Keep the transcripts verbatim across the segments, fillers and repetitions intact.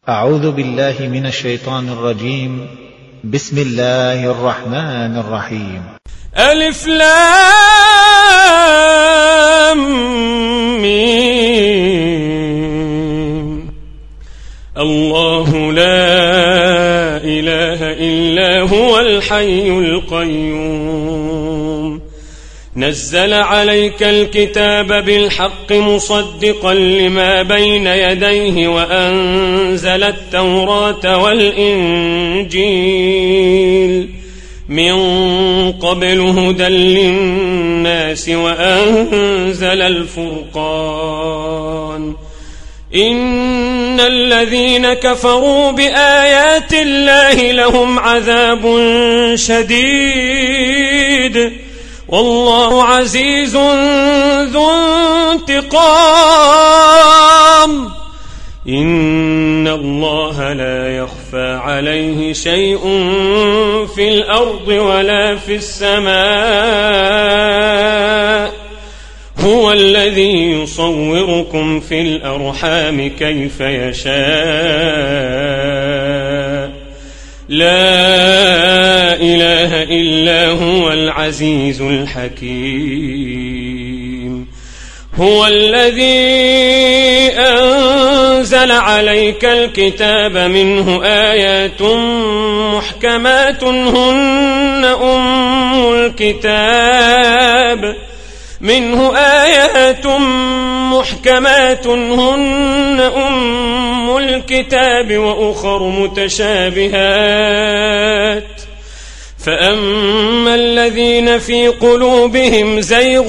أعوذ بالله من الشيطان الرجيم. بسم الله الرحمن الرحيم. ألف لام ميم. الله لا إله إلا هو الحي القيوم نزل عليك الكتاب بالحق مصدقا لما بين يديه وأنزل التوراة والإنجيل من قبل هدى للناس وأنزل الفرقان إن الذين كفروا بآيات الله لهم عذاب شديد والله عزيز ذو انتقام إن الله لا يخفى عليه شيء في الأرض ولا في السماء هو الذي يصوركم في الأرحام كيف يشاء لا إله إلا هو العزيز الحكيم هو الذي أنزل عليك الكتاب منه آيات محكمات هن أم الكتاب منه آيات محكمات هن أم الكتاب وأخر متشابهات فأما الذين في قلوبهم زيغ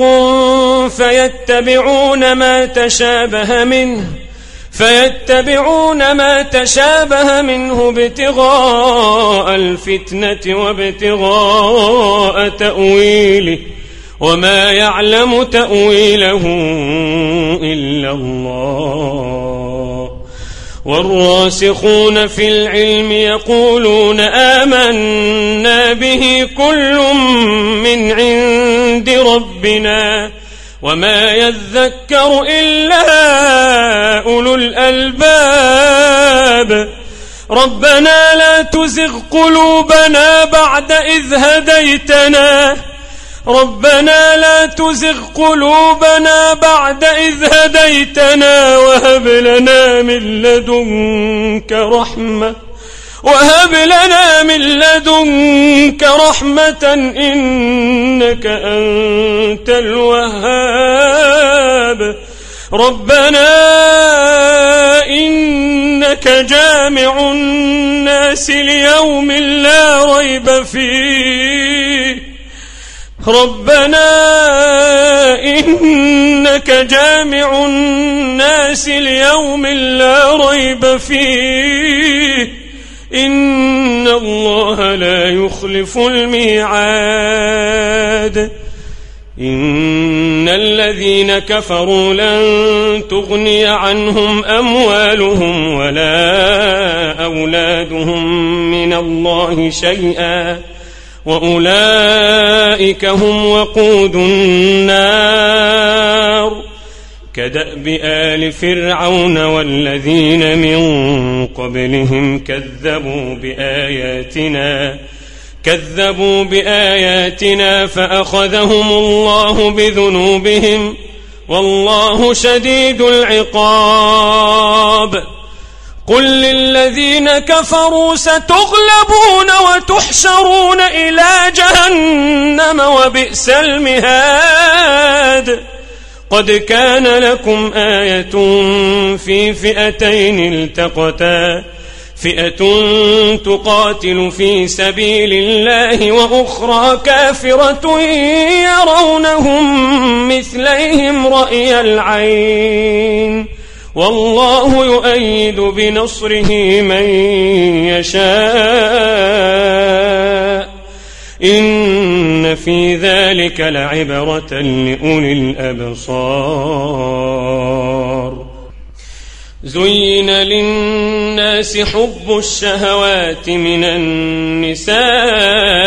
فيتبعون ما تشابه منه فيتبعون ما تشابه منه ابتغاء الفتنة وابتغاء تأويله وما يعلم تأويله إلا الله والراسخون في العلم يقولون آمنا به كل من عند ربنا وما يذكر إلا أولو الألباب ربنا لا تزغ قلوبنا بعد إذ هديتنا ربنا لا تزغ قلوبنا بعد إذ هديتنا وهب لنا من لدنك رحمة وهب لنا من لدنك رحمة إنك أنت الوهاب ربنا إنك جامع الناس ليوم لا ريب فيه ربنا إنك جامع الناس ليوم لا ريب فيه إن الله لا يخلف الميعاد إن الذين كفروا لن تغني عنهم أموالهم ولا أولادهم من الله شيئا وأولئك هم وقود النار كدأب آل فرعون والذين من قبلهم كذبوا بآياتنا كذبوا بآياتنا فأخذهم الله بذنوبهم والله شديد العقاب قل للذين كفروا ستغلبون وتحشرون إلى جهنم وبئس المهاد قد كان لكم آية في فئتين التقتا فئة تقاتل في سبيل الله وأخرى كافرة يرونهم مثليهم رأي العين والله يؤيد بنصره من يشاء إن في ذلك لعبرة لأولي الأبصار زين للناس حب الشهوات من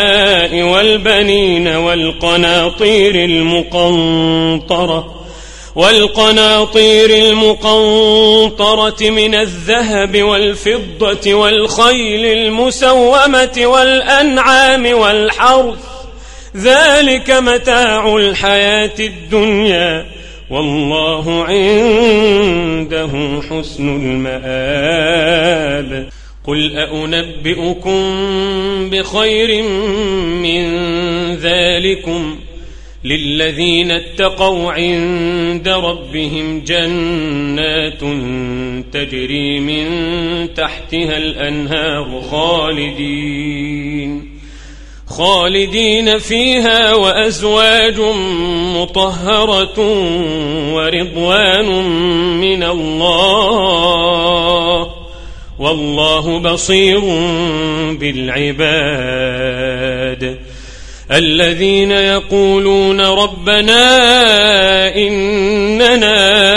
النساء والبنين والقناطير المقنطرة والقناطير المقنطرة من الذهب والفضة والخيل المسومة والأنعام والحرث ذلك متاع الحياة الدنيا والله عنده حسن المآب. قل أنبئكم بخير من ذلكم للذين اتقوا عند ربهم جنات تجري من تحتها الأنهار خالدين خالدين فيها وأزواج مطهرة ورضوان من الله والله بصير بالعباد. الذين يقولون ربنا إننا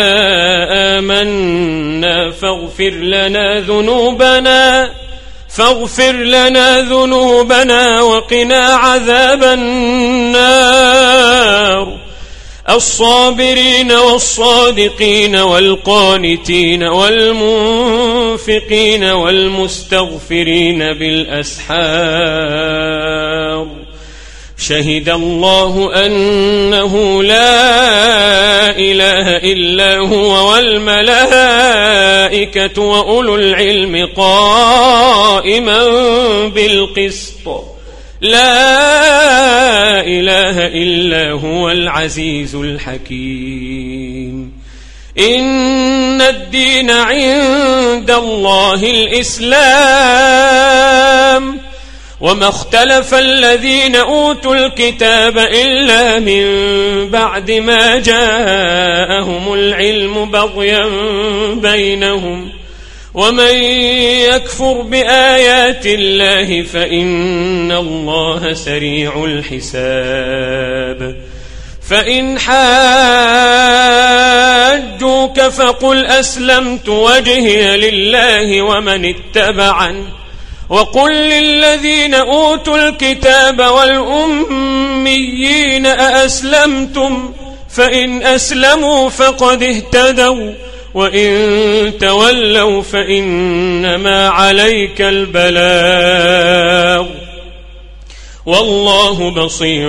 آمنا فاغفر لنا ذنوبنا فاغفر لنا ذنوبنا وقنا عذاب النار. الصابرين والصادقين والقانتين والمنفقين والمستغفرين بالأسحار. شهد الله أنه لا إله إلا هو والملائكة وأولو العلم قائما بالقسط لا إله إلا هو العزيز الحكيم. إن الدين عند الله الإسلام وما اختلف الذين أوتوا الكتاب إلا من بعد ما جاءهم العلم بغيا بينهم ومن يكفر بآيات الله فإن الله سريع الحساب. فإن حاجوك فقل أسلمت وجهي لله ومن اتبعني وقل للذين أوتوا الكتاب والأميين أأسلمتم فإن أسلموا فقد اهتدوا وإن تولوا فإنما عليك البلاغ والله بصير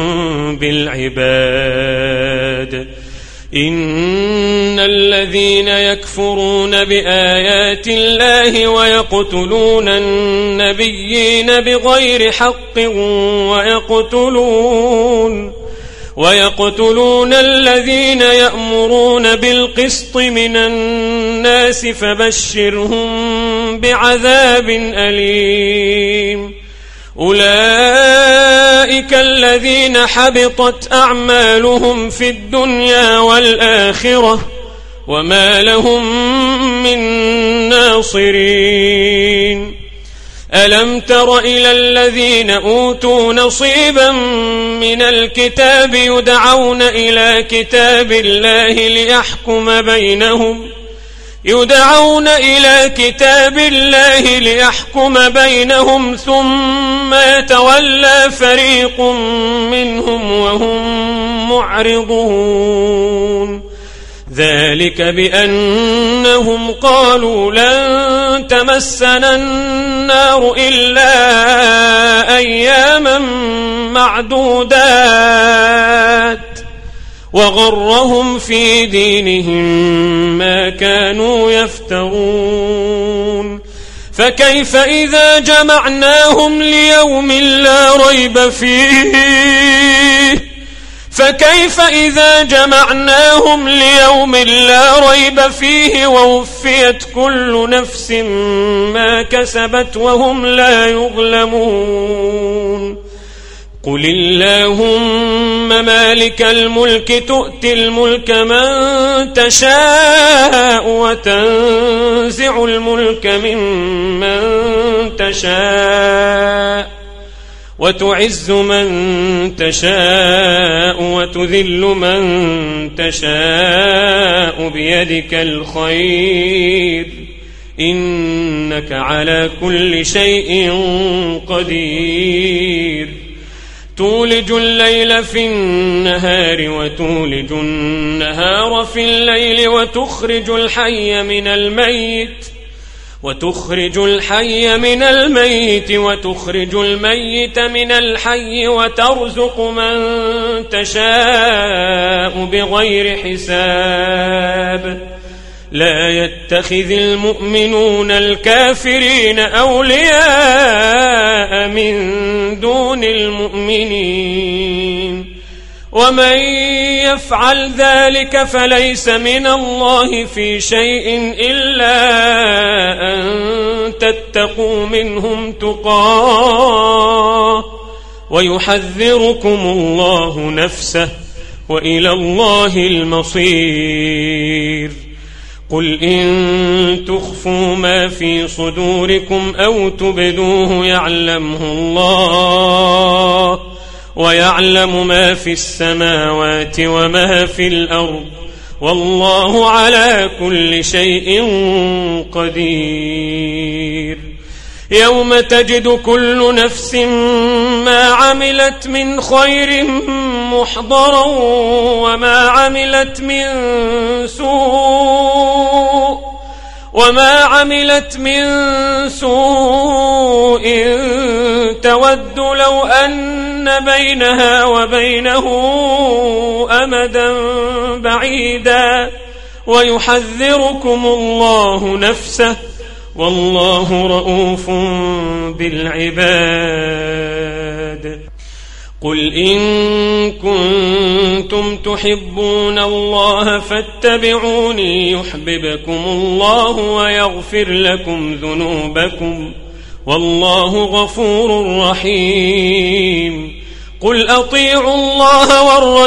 بالعباد. إن الذين يكفرون بآيات الله ويقتلون النبيين بغير حق ويقتلون ويقتلون الذين يأمرون بالقسط من الناس فبشرهم بعذاب أليم. أولئك الذين حبطت أعمالهم في الدنيا والآخرة وما لهم من ناصرين. ألم تر إلى الذين أوتوا نصيبا من الكتاب يدعون إلى كتاب الله ليحكم بينهم يدعون إلى كتاب الله ليحكم بينهم ثم يتولى فريق منهم وهم معرضون. ذلك بأنهم قالوا لن تمسنا النار إلا أياما معدودات وغرهم في دينهم ما كانوا يفترون. فكيف إذا جمعناهم ليوم لا ريب فيه فكيف إذا جمعناهم ليوم لا ريب فيه ووفيت كل نفس ما كسبت وهم لا يظلمون. قل اللهم مالك الملك تؤتي الملك من تشاء وتنزع الملك ممن تشاء وتعز من تشاء وتذل من تشاء بيدك الخير إنك على كل شيء قدير. تولج الليل في النهار وتولج النهار في الليل وتخرج الحي من الميت وتخرج الحي من الميت وتخرج الميت من الحي وترزق من تشاء بغير حساب لا يتخذ المؤمنون الكافرين أولياء من دون المؤمنين ومن يفعل ذلك فليس من الله في شيء إلا أن تتقوا منهم تقاه ويحذركم الله نفسه وإلى الله المصير قل إن تخفوا ما في صدوركم أو تبدوه يعلمه الله ويعلم ما في السماوات وما في الأرض والله على كل شيء قدير يوم تجد كل نفس ما عملت من خير محضرا وما عملت من سوء وما عملت من سوء تود لو أن بينها وبينه أمدا بعيدا ويحذركم الله نفسه والله رؤوف بالعباد قل إن كنتم تحبون الله فاتبعوني يحببكم الله ويغفر لكم ذنوبكم والله غفور رحيم قل أطيعوا الله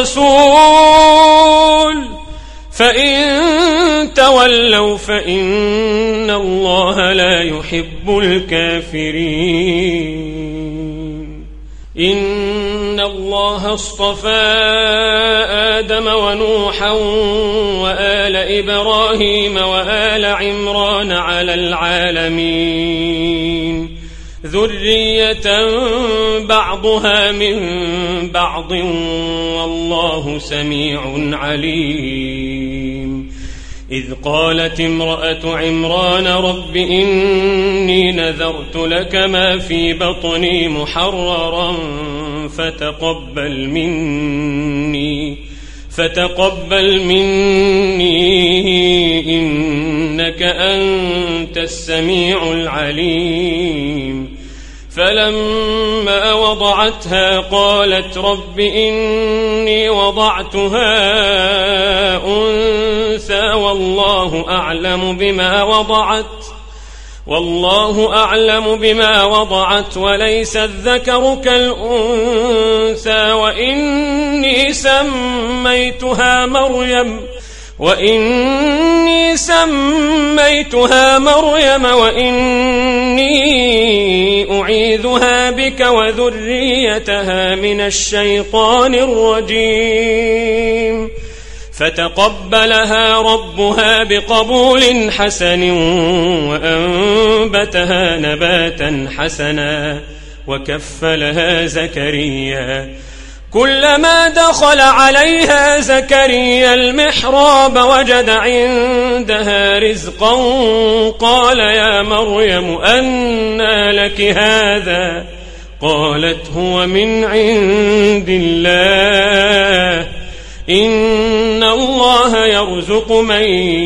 والرسول فإن تولوا فإن الله لا يحب الكافرين إن الله اصطفى آدم ونوحا وآل إبراهيم وآل عمران على العالمين ذرية بعضها من بعض والله سميع عليم إذ قالت امرأة عمران رب إني نذرت لك ما في بطني محررا فتقبل مني فتقبل مني إنك أنت السميع العليم فلما وضعتها قالت رب إني وضعتها أنثى والله أعلم بما وضعت والله أعلم بما وضعت وليس الذكر كالأنثى وإني سميتها مريم وإني سميتها مريم وإني أعيذها بك وذريتها من الشيطان الرجيم فتقبلها ربها بقبول حسن وأنبتها نباتا حسنا وكفلها زكريا كلما دخل عليها زكريا المحراب وجد عندها رزقا قال يا مريم أنى لك هذا قالت هو من عند الله إن الله يرزق من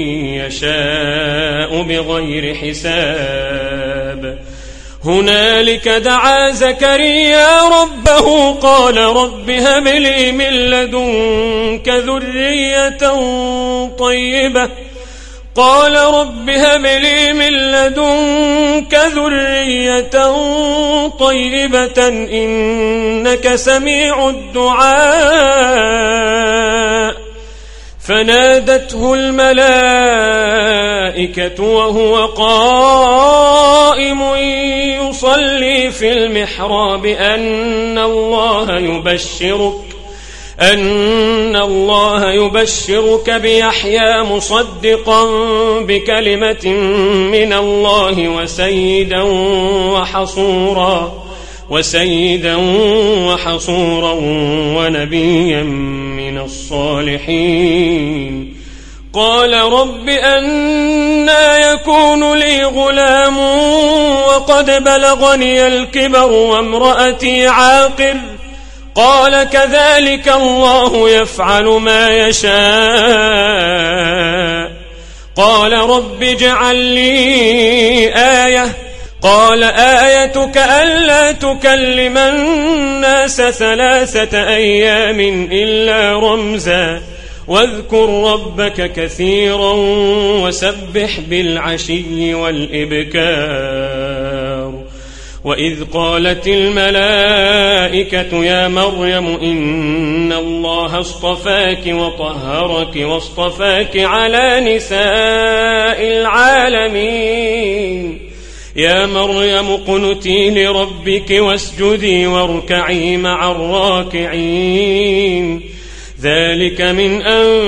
يشاء بغير حساب هنالك دعا زكريا ربه قال رب هب لي من لدنك ذرية طيبة قال رب هب لي من لدنك ذرية طيبة إنك سميع الدعاء فنادته الملائكة وهو قائم يصلي في المحراب أن الله يبشرك أن الله يبشرك بيحيى مصدقا بكلمة من الله وسيدا وحصورا وسيدا وحصورا ونبيا من الصالحين. قال رب أنى يكون لي غلام وقد بلغني الكبر وامرأتي عاقر؟ قال كذلك الله يفعل ما يشاء. قال رب اجعل لي آية. قال آيتك ألا تكلم الناس ثلاثة أيام إلا رمزا واذكر ربك كثيرا وسبح بالعشي والإبكار. وإذ قالت الملائكة يا مريم إن الله اصطفاك وطهرك واصطفاك على نساء العالمين. يا مريم اقنتي لربك واسجدي واركعي مع الراكعين. ذلك من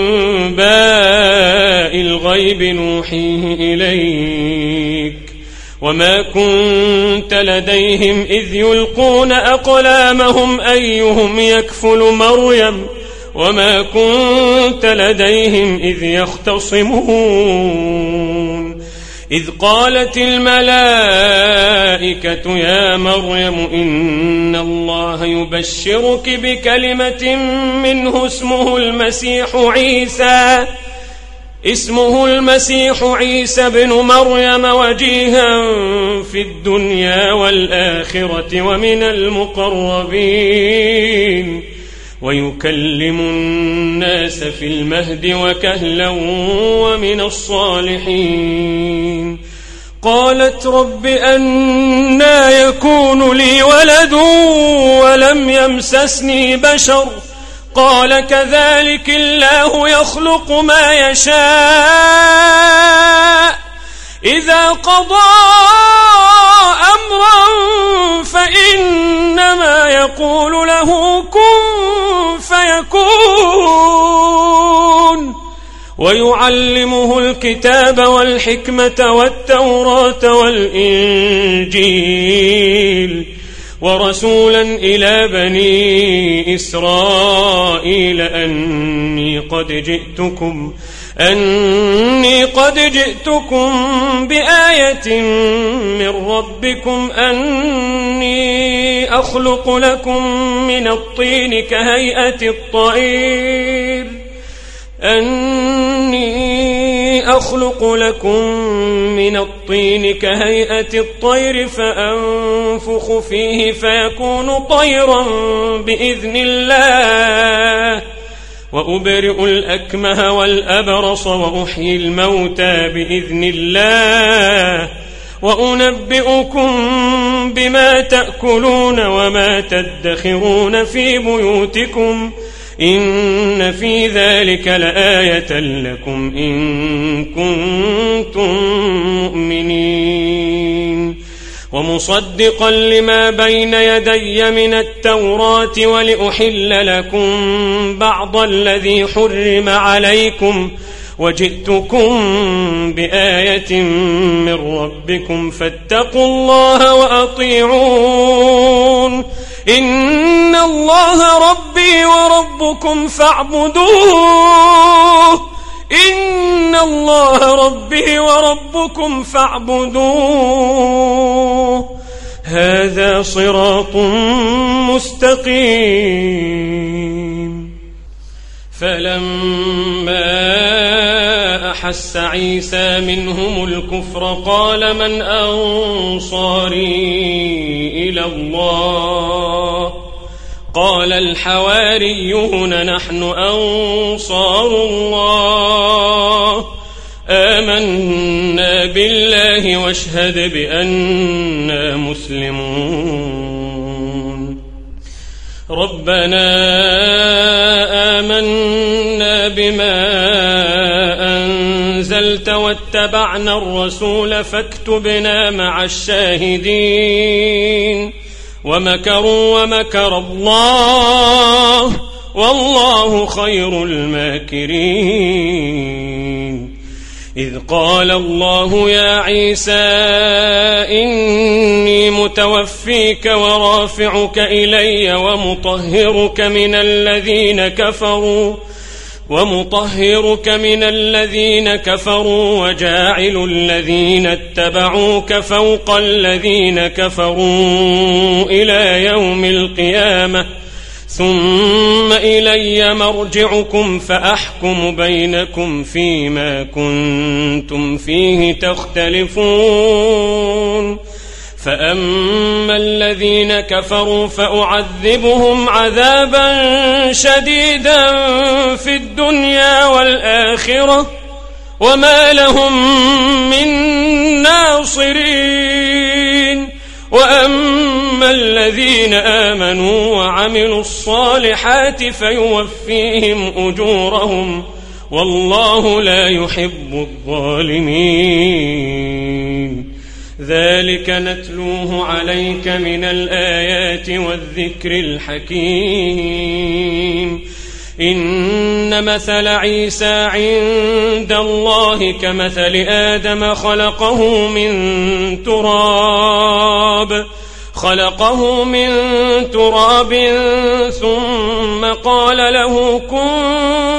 أنباء الغيب نوحيه إليك وما كنت لديهم إذ يلقون أقلامهم أيهم يكفل مريم وما كنت لديهم إذ يختصمون. إذ قالت الملائكة يا مريم إن الله يبشرك بكلمة منه اسمه المسيح عيسى اسمه المسيح عيسى بن مريم وجيها في الدنيا والآخرة ومن المقربين ويكلم الناس في المهد وكهلا ومن الصالحين. قالت رب أنى يكون لي ولد ولم يمسسني بشر؟ قال كذلك الله يخلق ما يشاء إذا قضى أمرا فإنما يقول له كن فيكون. ويعلمه الكتاب والحكمة والتوراة والإنجيل ورسولا إلى بني إسرائيل أني قد جئتكم أني قد جئتكم بآية من ربكم أني أخلق لكم من الطين كهيئة الطير أني أخلق لكم من الطين كهيئة الطير فأنفخ فيه فيكون طيرا بإذن الله وأبرئ الأكمه والأبرص وأحيي الموتى بإذن الله وأنبئكم بما تأكلون وما تدخرون في بيوتكم إن في ذلك لآية لكم إن كنتم مؤمنين. ومصدقا لما بين يدي من التوراة ولأحل لكم بعض الذي حرم عليكم وجئتكم بآية من ربكم فاتقوا الله وأطيعون. إن الله ربي وربكم فاعبدوه إن الله ربي وربكم فاعبدوه هذا صراط مستقيم. فلما أحس عيسى منهم الكفر قال من أنصاري إلى الله قال الحواريون نحن أنصار الله آمنا بالله واشهد بأننا مسلمون. ربنا آمنا بما أنزلت واتبعنا الرسول فاكتبنا مع الشاهدين. ومكروا ومكر الله والله خير الماكرين. إذ قال الله يا عيسى إني متوفيك ورافعك إلي ومطهرك من الذين كفروا ومطهرك من الذين كفروا وجاعل الذين اتبعوك فوق الذين كفروا إلى يوم القيامة ثم إلي مرجعكم فأحكم بينكم فيما كنتم فيه تختلفون فأما الذين كفروا فأعذبهم عذابا شديدا في الدنيا والآخرة وما لهم من ناصرين وأما الذين آمنوا وعملوا الصالحات فيوفيهم أجورهم والله لا يحب الظالمين ذلك نتلوه عليك من الآيات والذكر الحكيم إن مثل عيسى عند الله كمثل آدم خلقه من تراب خلقه من تراب ثم قال له كن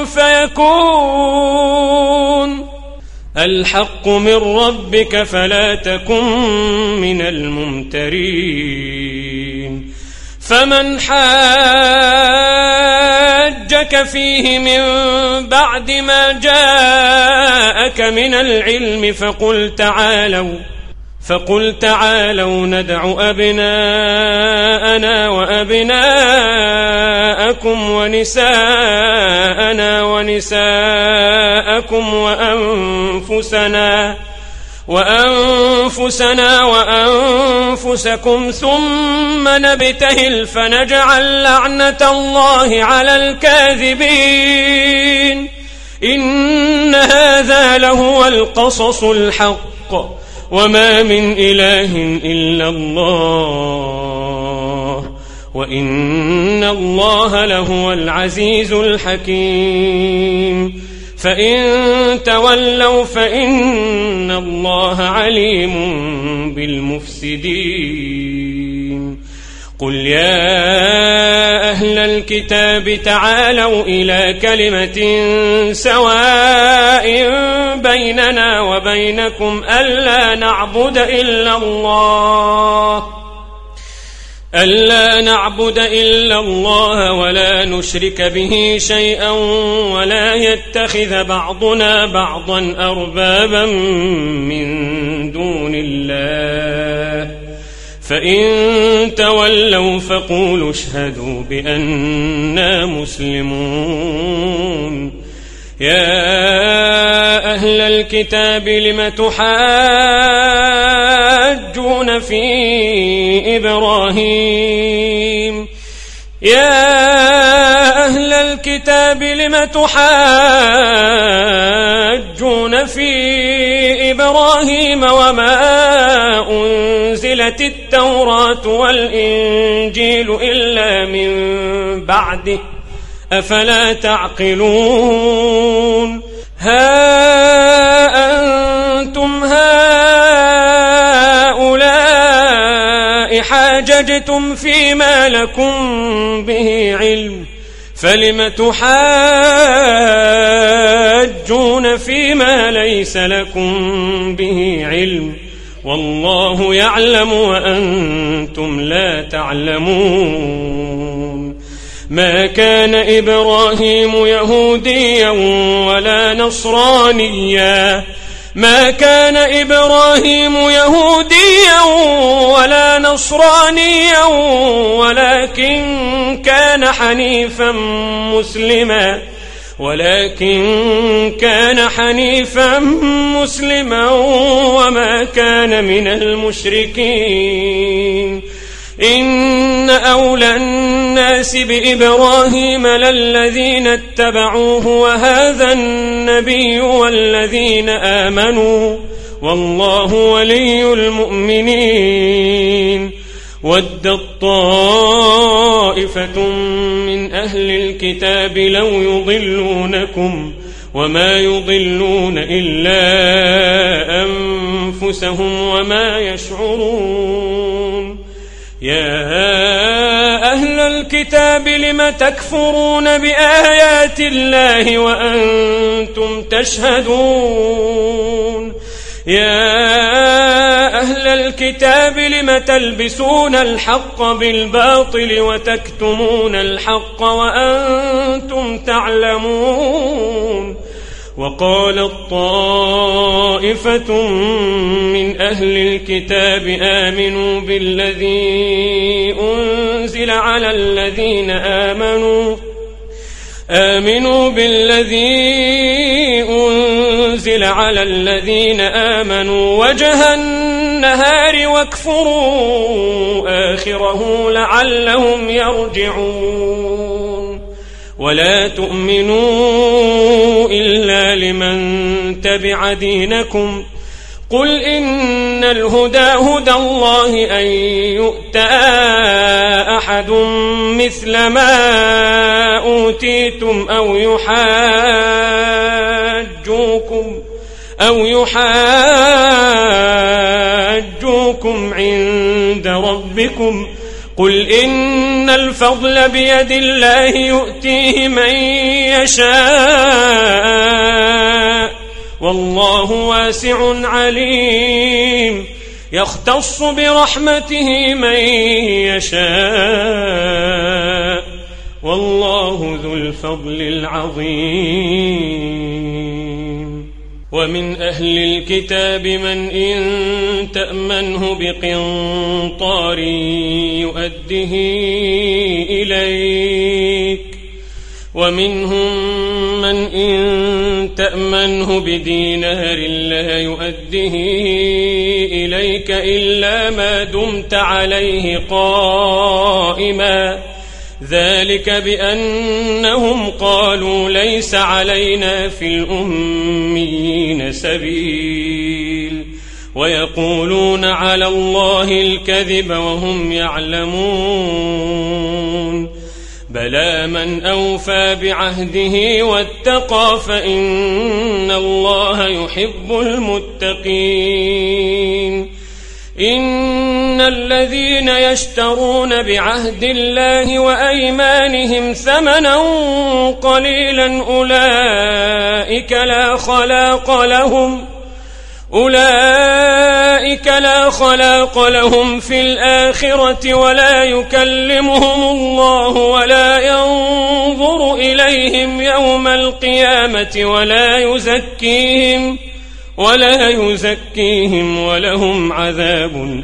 فيكون الحق من ربك فلا تكن من الممترين فمن حاجك فيه من بعد ما جاءك من العلم فقل تعالوا فقل تعالوا ندع أبناءنا وأبناءكم ونساءنا ونساءكم وأنفسنا وأنفسنا وأنفسكم ثم نبتهل فنجعل لعنة الله على الكاذبين إن هذا لهو القصص الحق وما من إله إلا الله وإن الله لهو العزيز الحكيم فإن تولوا فإن الله عليم بالمفسدين قل يا أهل الكتاب تعالوا إلى كلمة سواء بيننا وبينكم ألا نعبد إلا الله ألا نعبد إلا الله ولا نشرك به شيئا ولا يتخذ بعضنا بعضا أربابا من دون الله فإن تولوا فقولوا اشهدوا بأننا مسلمون يا أهل الكتاب لم تحاجون في إبراهيم يا أهل الكتاب لم تحاجون في إبراهيم وما أنزلت التوراة والإنجيل إلا من بعده أفلا تعقلون ها أنتم هؤلاء حاججتم فيما لكم به علم فلم تحاجون فيما ليس لكم به علم والله يعلم وأنتم لا تعلمون ما كان إبراهيم يهوديا ولا نصرانيا ما كان إبراهيم يهوديا ولا نصرانيا ولكن كان حنيفا مسلما ولكن كان حنيفا مسلما وما كان من المشركين إن أولى الناس بإبراهيم للذين اتبعوه وهذا النبي والذين آمنوا والله ولي المؤمنين ودت طائفة من أهل الكتاب لو يضلونكم وما يضلون إلا أنفسهم وما يشعرون يا أهل الكتاب لم تكفرون بآيات الله وأنتم تشهدون يا أهل الكتاب لم تلبسون الحق بالباطل وتكتمون الحق وأنتم تعلمون وقالت طائفة من أهل الكتاب آمنوا بالذي أنزل على الذين آمنوا آمنوا بالذي أنزل على الذين آمنوا وجه النهار واكفروا آخره لعلهم يرجعون ولا تؤمنوا إلا لمن تبع دينكم قل إن الهدى هدى الله أن يؤتى أحد مثل ما أوتيتم أو يحاجوكم أو يحاجوكم عند ربكم قل إن الفضل بيد الله يؤتيه من يشاء والله واسع عليم يختص برحمته من يشاء والله ذو الفضل العظيم ومن أهل الكتاب من إن تأمنه بقنطار يؤده إليك ومنهم من إن تأمنه بدينار لا يؤده إليك إلا ما دمت عليه قائما ذلك بأنهم قالوا ليس علينا في الأميين سبيل ويقولون على الله الكذب وهم يعلمون بلى من أوفى بعهده واتقى فإن الله يحب المتقين إن الذين يشترون بعهد الله وأيمانهم ثمنا قليلا أولئك لا خلاق لهم أولئك لا خلاق لهم في الآخرة ولا يكلمهم الله ولا ينظر إليهم يوم القيامة ولا يزكيهم ولا يزكيهم ولهم عذاب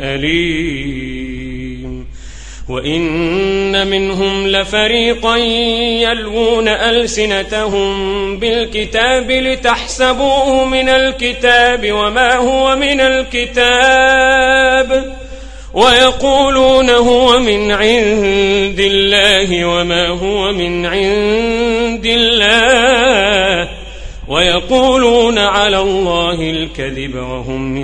أليم وإن منهم لفريقا يلوون ألسنتهم بالكتاب لتحسبوه من الكتاب وما هو من الكتاب ويقولون هو من عند الله وما هو من عند الله ويقولون على الله الكذب وهم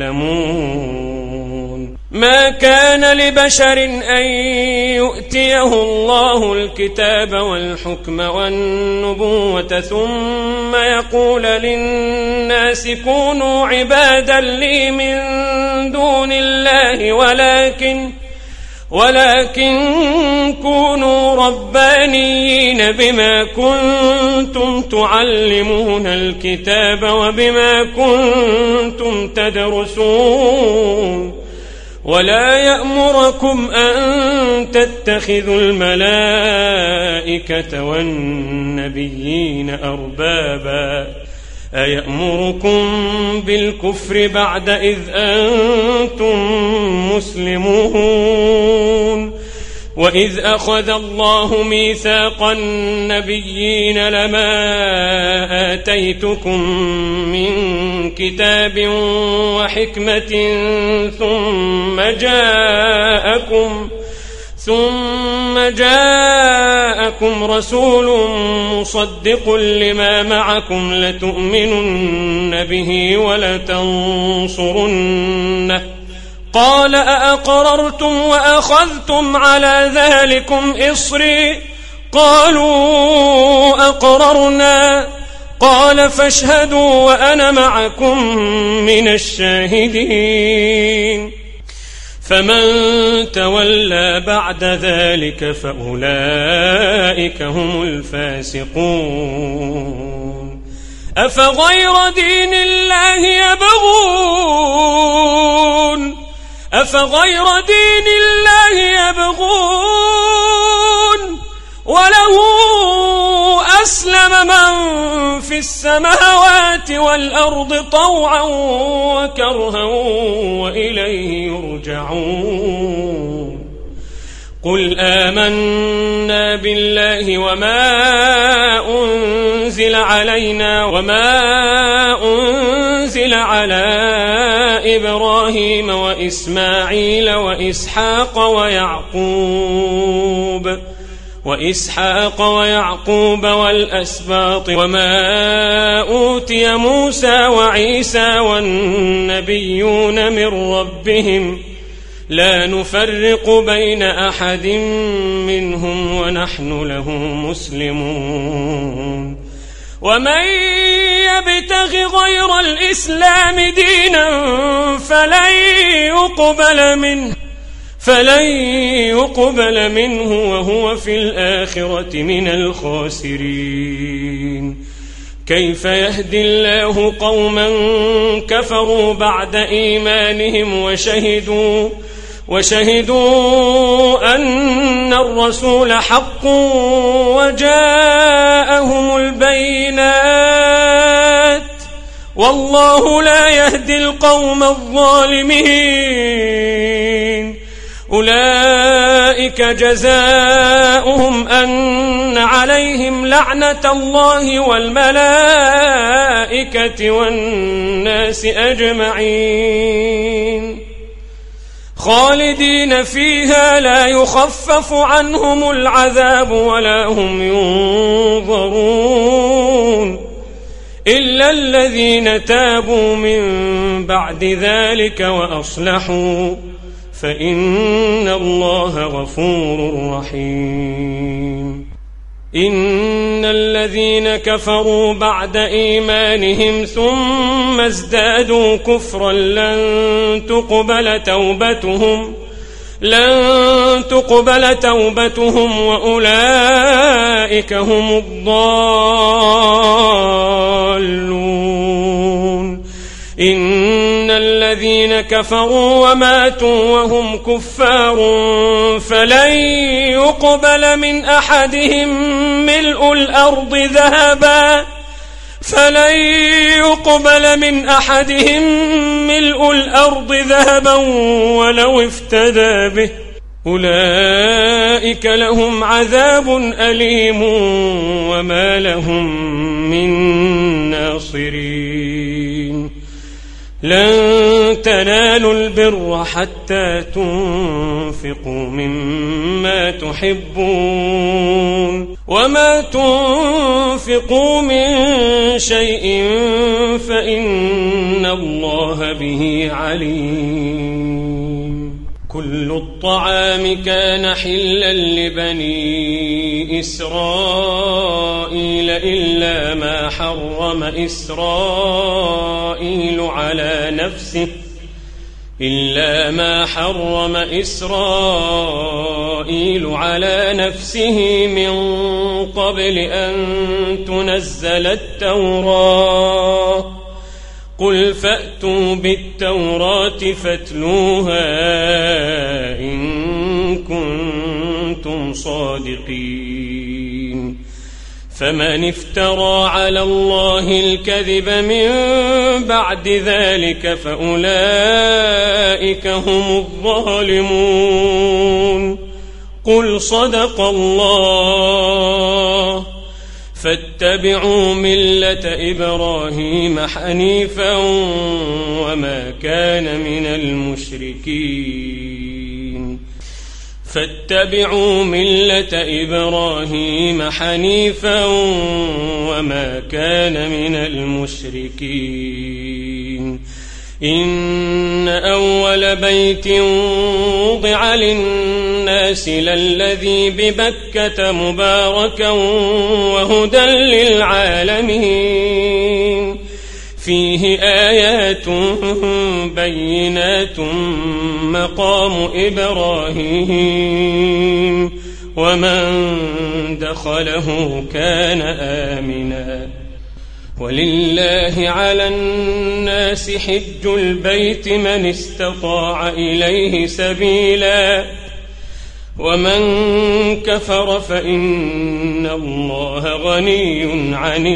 يعلمون ما كان لبشر أن يؤتيه الله الكتاب والحكم والنبوة ثم يقول للناس كونوا عبادا لي من دون الله ولكن ولكن كونوا ربانيين بما كنتم تعلمون الكتاب وبما كنتم تدرسون ولا يأمركم أن تتخذوا الملائكة والنبيين أربابا أيأمركم بالكفر بعد إذ أنتم مسلمون وإذ أخذ الله ميثاق النبيين لما آتيتكم من كتاب وحكمة ثم جاءكم ثم جاءكم رسول مصدق لما معكم لتؤمنن به ولتنصرنه قال أأقررتم وأخذتم على ذلكم إصري قالوا أقررنا قال فاشهدوا وأنا معكم من الشاهدين فمن تولى بعد ذلك فأولئك هم الفاسقون أفغير دين الله يبغون أفغير دين الله يبغون وله أسلم من في السماوات والأرض طوعا وكرها وإليه يرجعون قل آمنا بالله وما أنزل علينا وما أنزل على إبراهيم وإسماعيل وإسحاق ويعقوب وإسحاق ويعقوب والأسباط وما أوتي موسى وعيسى والنبيون من ربهم لا نفرق بين أحد منهم ونحن له مسلمون ومن يبتغ غير الإسلام دينا فلن يقبل منه فلن يقبل منه وهو في الآخرة من الخاسرين كيف يهدي الله قوما كفروا بعد إيمانهم وشهدوا وشهدوا أن الرسول حق وجاءهم البينات والله لا يهدي القوم الظالمين أولئك جزاؤهم أن عليهم لعنة الله والملائكة والناس أجمعين خالدين فيها لا يخفف عنهم العذاب ولا هم ينظرون إلا الذين تابوا من بعد ذلك وأصلحوا فإن الله غفور رحيم إن الذين كفروا بعد إيمانهم ثم ازدادوا كفرا لن تقبل توبتهم لن تقبل توبتهم وأولئك هم الضالون إن الذين كفروا وماتوا وهم كفار فلن يقبل من أحدهم ملء الأرض ذهبا فلن يقبل من أحدهم ملء الأرض ذهبا ولو افتدى به أولئك لهم عذاب أليم وما لهم من ناصرين لن تنالوا البر حتى تنفقوا مما تحبون وما تنفقوا من شيء فإن الله به عليم كل الطعام كان حلا لبني إسرائيل إلا ما حرم إسرائيل على نفسه إلا ما حرم إسرائيل على نفسه من قبل أن تنزل التوراة قل فأتوا بالتوراة فاتلوها إن كنتم صادقين فمن افترى على الله الكذب من بعد ذلك فأولئك هم الظالمون قل صدق الله فاتبعوا ملة إبراهيم حنيفا وما كان من المشركين فاتبعوا ملة إبراهيم حنيفا وما كان من المشركين إن أول بيت وضع للناس للذي ببكة مباركا وهدى للعالمين فيه آيات بينات مقام إبراهيم ومن دخله كان آمنا ولله على الناس حج البيت من استطاع إليه سبيلا ومن كفر فإن الله غني عن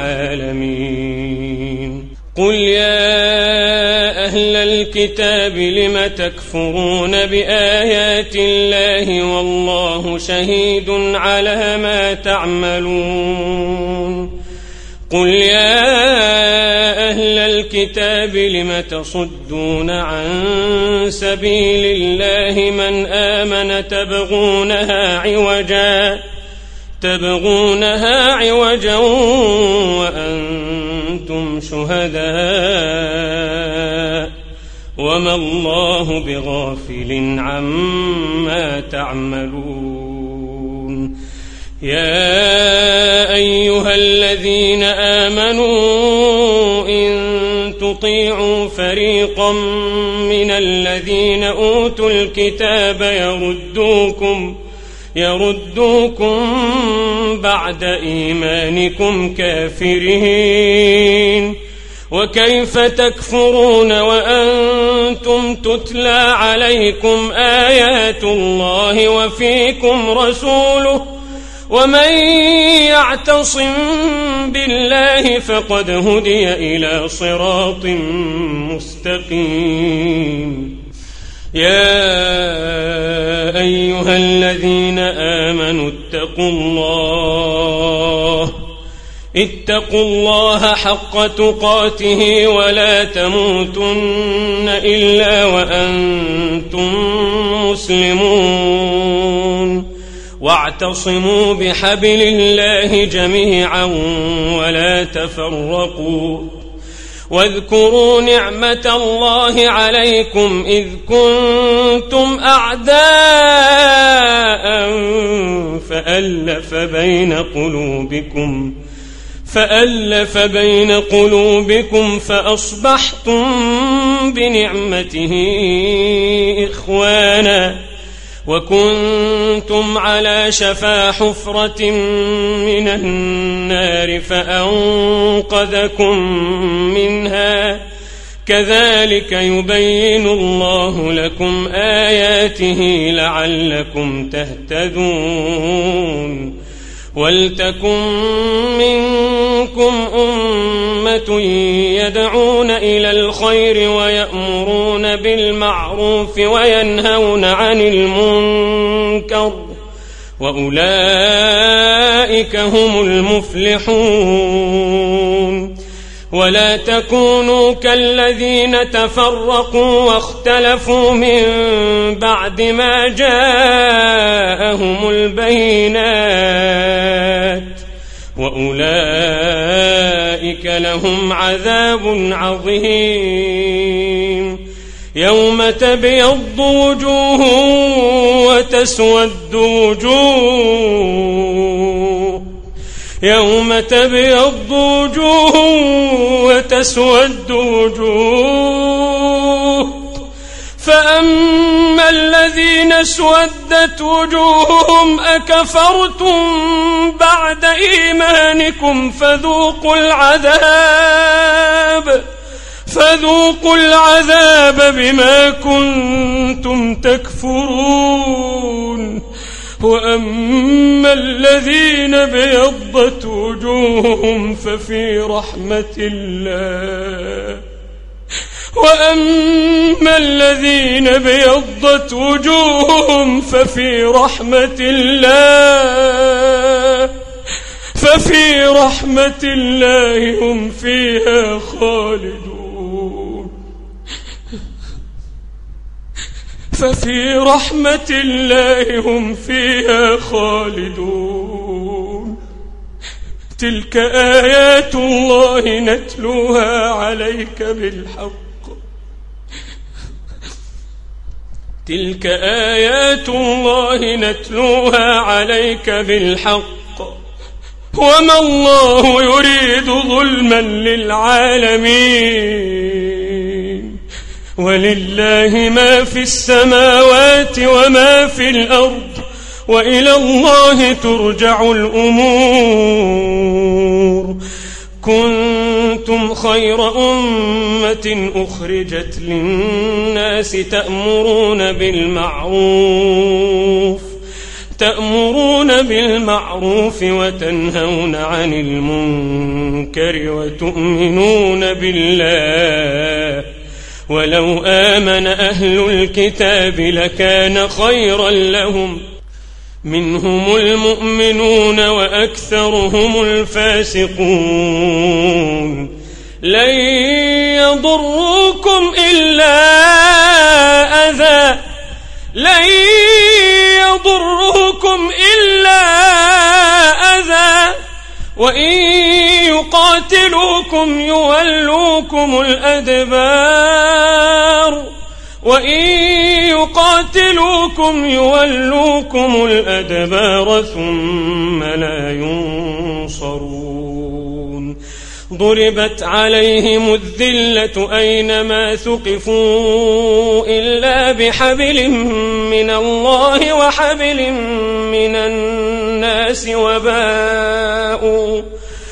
العالمين قل يا أهل الكتاب لم تكفرون بآيات الله والله شهيد على ما تعملون قل يا أهل الكتاب لم تصدون عن سبيل الله من آمن تبغونها عوجا تبغونها عوجا وأنتم شهداء وما الله بغافل عما تعملون يا أيها الذين آمنوا إن تطيعوا فريقا من الذين أوتوا الكتاب يردوكم يردوكم بعد إيمانكم كافرين وكيف تكفرون وأنتم تتلى عليكم آيات الله وفيكم رسوله ومن يعتصم بالله فقد هدي إلى صراط مستقيم يا أيها الذين آمنوا اتقوا الله اتقوا الله حق تقاته ولا تموتن إلا وأنتم مسلمون واعتصموا بحبل الله جميعا ولا تفرقوا واذكروا نعمة الله عليكم إذ كنتم أعداء فألف بين قلوبكم فألف بين قلوبكم فأصبحتم بنعمته إخوانا وكنتم على شفا حفرة من النار فأنقذكم منها كذلك يبين الله لكم آياته لعلكم تهتدون ولتكن منكم أمة يدعون إلى الخير ويأمرون بالمعروف وينهون عن المنكر وأولئك هم المفلحون ولا تكونوا كالذين تفرقوا واختلفوا من بعد ما جاءهم البينات وأولئك لهم عذاب عظيم يوم تبيض وجوه وتسود وجوه يوم تبيض وجوه وتسود وجوه فأما الذين اسودت وجوههم أكفرتم بعد إيمانكم فذوقوا العذاب فذوقوا العذاب بما كنتم تكفرون وأما الذين بيضت وجوههم ففي رحمة الله وأما الذين بيضت وجوههم ففي رحمة الله ففي رحمة الله هم فيها خالدون ففي رحمة الله هم فيها خالدون تلك آيات الله نتلوها عليك بالحق تلك آيات الله نتلوها عليك بالحق وما الله يريد ظلما للعالمين ولله ما في السماوات وما في الأرض وإلى الله ترجع الأمور. كنتم خير أمة أخرجت للناس تأمرون بالمعروف تأمرون بالمعروف وتنهون عن المنكر وتؤمنون بالله ولو آمن أهل الكتاب لكان خيرا لهم منهم المؤمنون وأكثرهم الفاسقون. لن يضروكم إلا أذى لن يضروكم إلا أذى وإن يقاتلوكم يولوكم الأدبار وإن يقاتلوكم يولوكم الأدبار ثم لا ينصرون. ضربت عليهم الذلة أينما ثقفوا إلا بحبل من الله وحبل من الناس وباءوا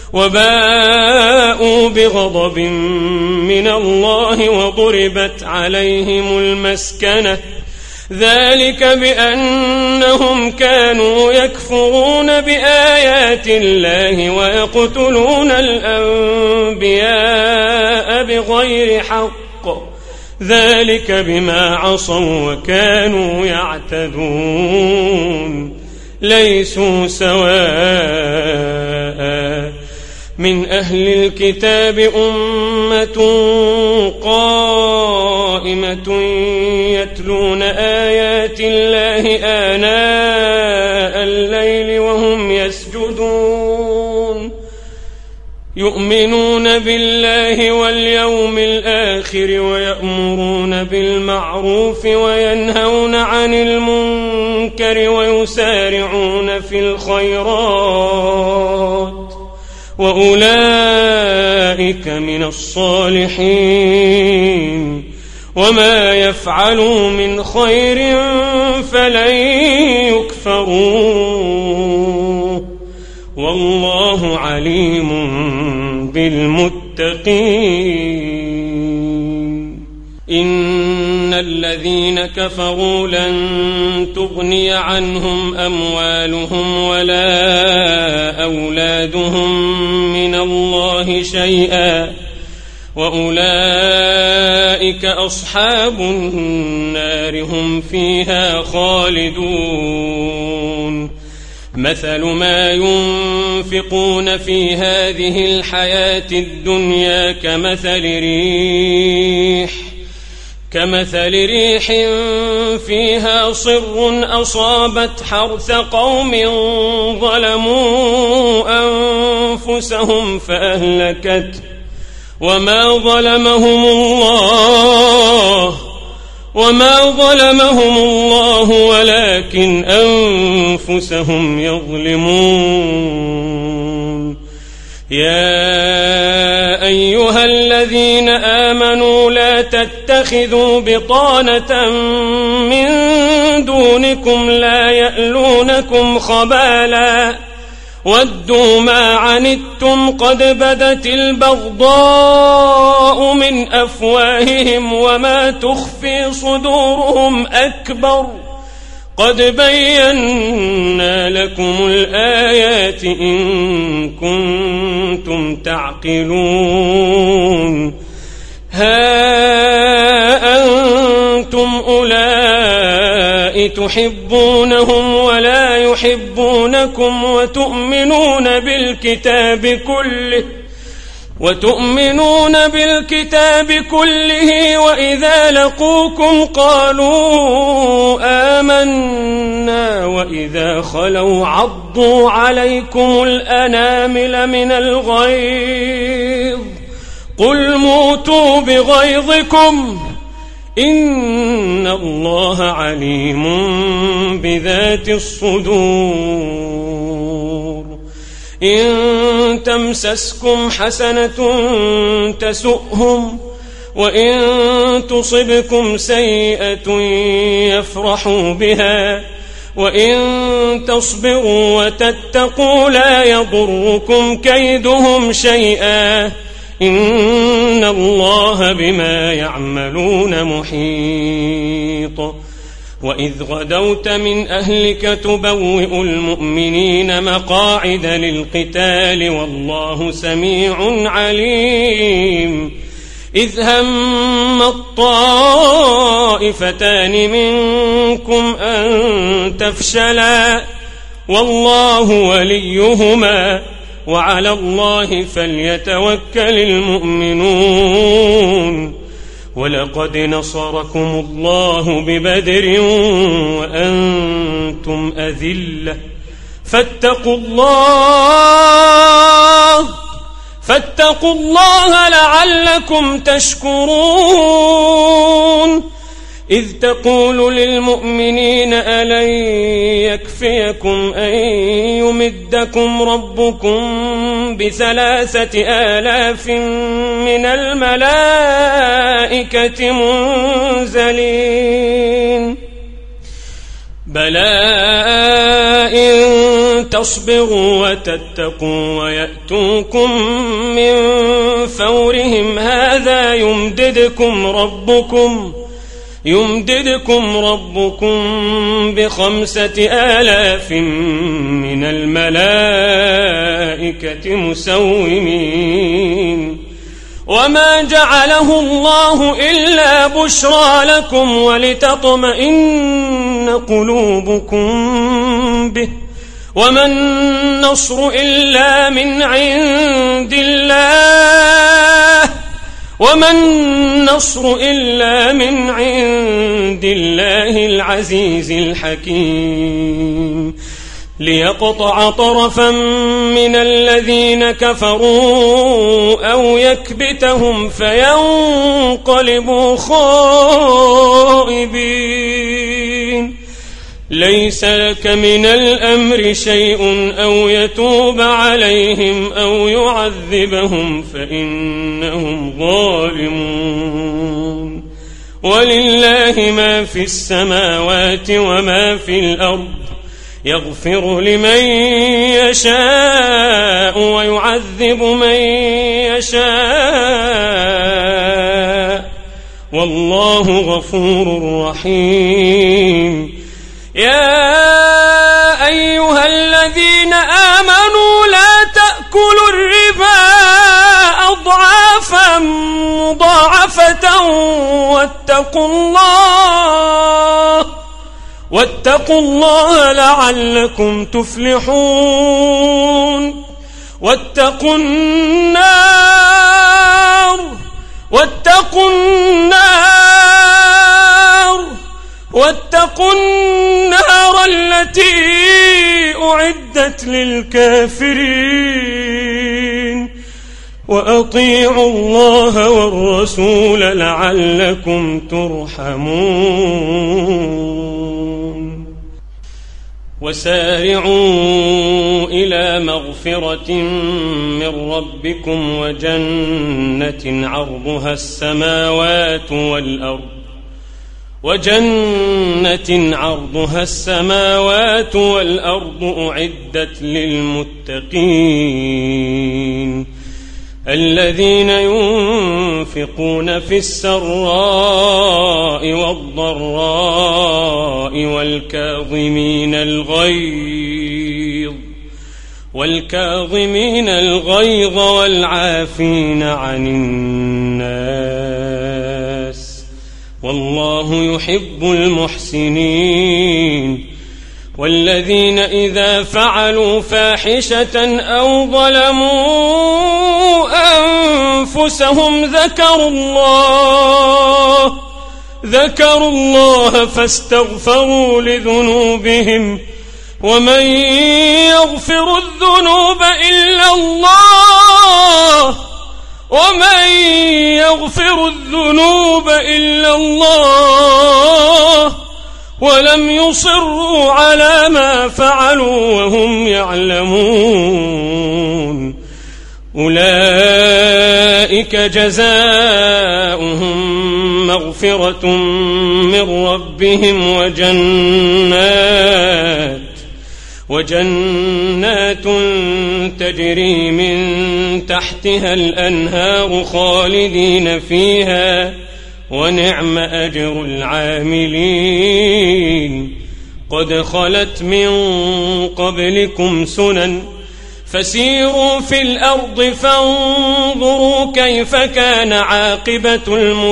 وباءوا بغضب من الله وضربت عليهم المسكنة ذلك بأنهم كانوا يكفرون بآيات الله ويقتلون الأنبياء بغير حق ذلك بما عصوا وكانوا يعتدون. ليسوا سواء من أهل الكتاب أمة قائمة يتلون آيات الله آناء الليل وهم يسجدون يؤمنون بالله واليوم الآخر ويأمرون بالمعروف وينهون عن المنكر ويسارعون في الخيرات وأولئك من الصالحين وما يفعلوا من خير فلن يكفروه والله عليم بالمتقين. إن الذين كفروا لن تغني عنهم أموالهم ولا أولادهم من الله شيئا وأولئك أصحاب النار هم فيها خالدون. مثل ما ينفقون في هذه الحياة الدنيا كمثل ريح كمثل ريح فيها صر أصابت حرث قوم ظلموا أنفسهم فأهلكت وما ظلمهم الله وما ظلمهم الله ولكن أنفسهم يظلمون. يا أيها الذين آمنوا لا تتخذوا بطانة من دونكم لا يألونكم خبالا ودوا ما عنتم قد بدت البغضاء من أفواههم وما تخفي صدورهم أكبر قد بينا لكم الآيات إن كنتم تعقلون. ها أنتم أولئك تحبونهم ولا يحبونكم وتؤمنون بالكتاب كله وتؤمنون بالكتاب كله وإذا لقوكم قالوا آمنا وإذا خلوا عضوا عليكم الأنامل من الغيظ قل موتوا بغيظكم إن الله عليم بذات الصدور. إن تمسسكم حسنة تسؤهم وإن تصبكم سيئة يفرحوا بها وإن تصبروا وتتقوا لا يضركم كيدهم شيئا إن الله بما يعملون محيط. وإذ غدوت من أهلك تبوئ المؤمنين مقاعد للقتال والله سميع عليم. إذ هم الطائفتان منكم أن تفشلا والله وليهما وعلى الله فليتوكل المؤمنون. ولقد نصركم الله ببدر وأنتم أذلة فاتقوا الله فاتقوا الله لعلكم تشكرون. إذ تقول للمؤمنين ألن يكفيكم أن يمدكم ربكم بثلاثة آلاف من الملائكة منزلين بلى إن تصبروا وتتقوا ويأتوكم من فورهم هذا يمددكم ربكم يمددكم ربكم بخمسة آلاف من الملائكة مسومين. وما جعله الله إلا بشرى لكم ولتطمئن قلوبكم به وما النصر إلا من عند الله وما النصر إلا من عند الله العزيز الحكيم. ليقطع طرفا من الذين كفروا أو يكبتهم فينقلبوا خائبين. ليس لك من الأمر شيء أو يتوب عليهم أو يعذبهم فإنهم ظالمون. ولله ما في السماوات وما في الأرض يغفر لمن يشاء ويعذب من يشاء والله غفور رحيم. يا أيها الذين آمنوا لا تأكلوا الربا أضعافا مضاعفة واتقوا الله واتقوا الله لعلكم تفلحون. واتقوا النار واتقوا النار واتقوا النار التي أعدت للكافرين. وأطيعوا الله والرسول لعلكم ترحمون. وسارعوا إلى مغفرة من ربكم وجنة عرضها السماوات والأرض وجنة عرضها السماوات والأرض أعدت للمتقين الذين ينفقون في السراء والضراء والكاظمين الغيظ والكاظمين الغيظ والعافين عن الناس والله يحب المحسنين. والذين إذا فعلوا فاحشة أو ظلموا أنفسهم ذكروا الله ذكروا الله فاستغفروا لذنوبهم ومن يغفر الذنوب إلا الله ومن يغفر الذنوب إلا الله ولم يصروا على ما فعلوا وهم يعلمون أولئك جزاؤهم مغفرة من ربهم وجنات وجنات تجري من تحتها الأنهار خالدين فيها ونعم أجر العاملين قد خلت من قبلكم سنن فسيروا في الأرض فانظروا كيف كان عاقبة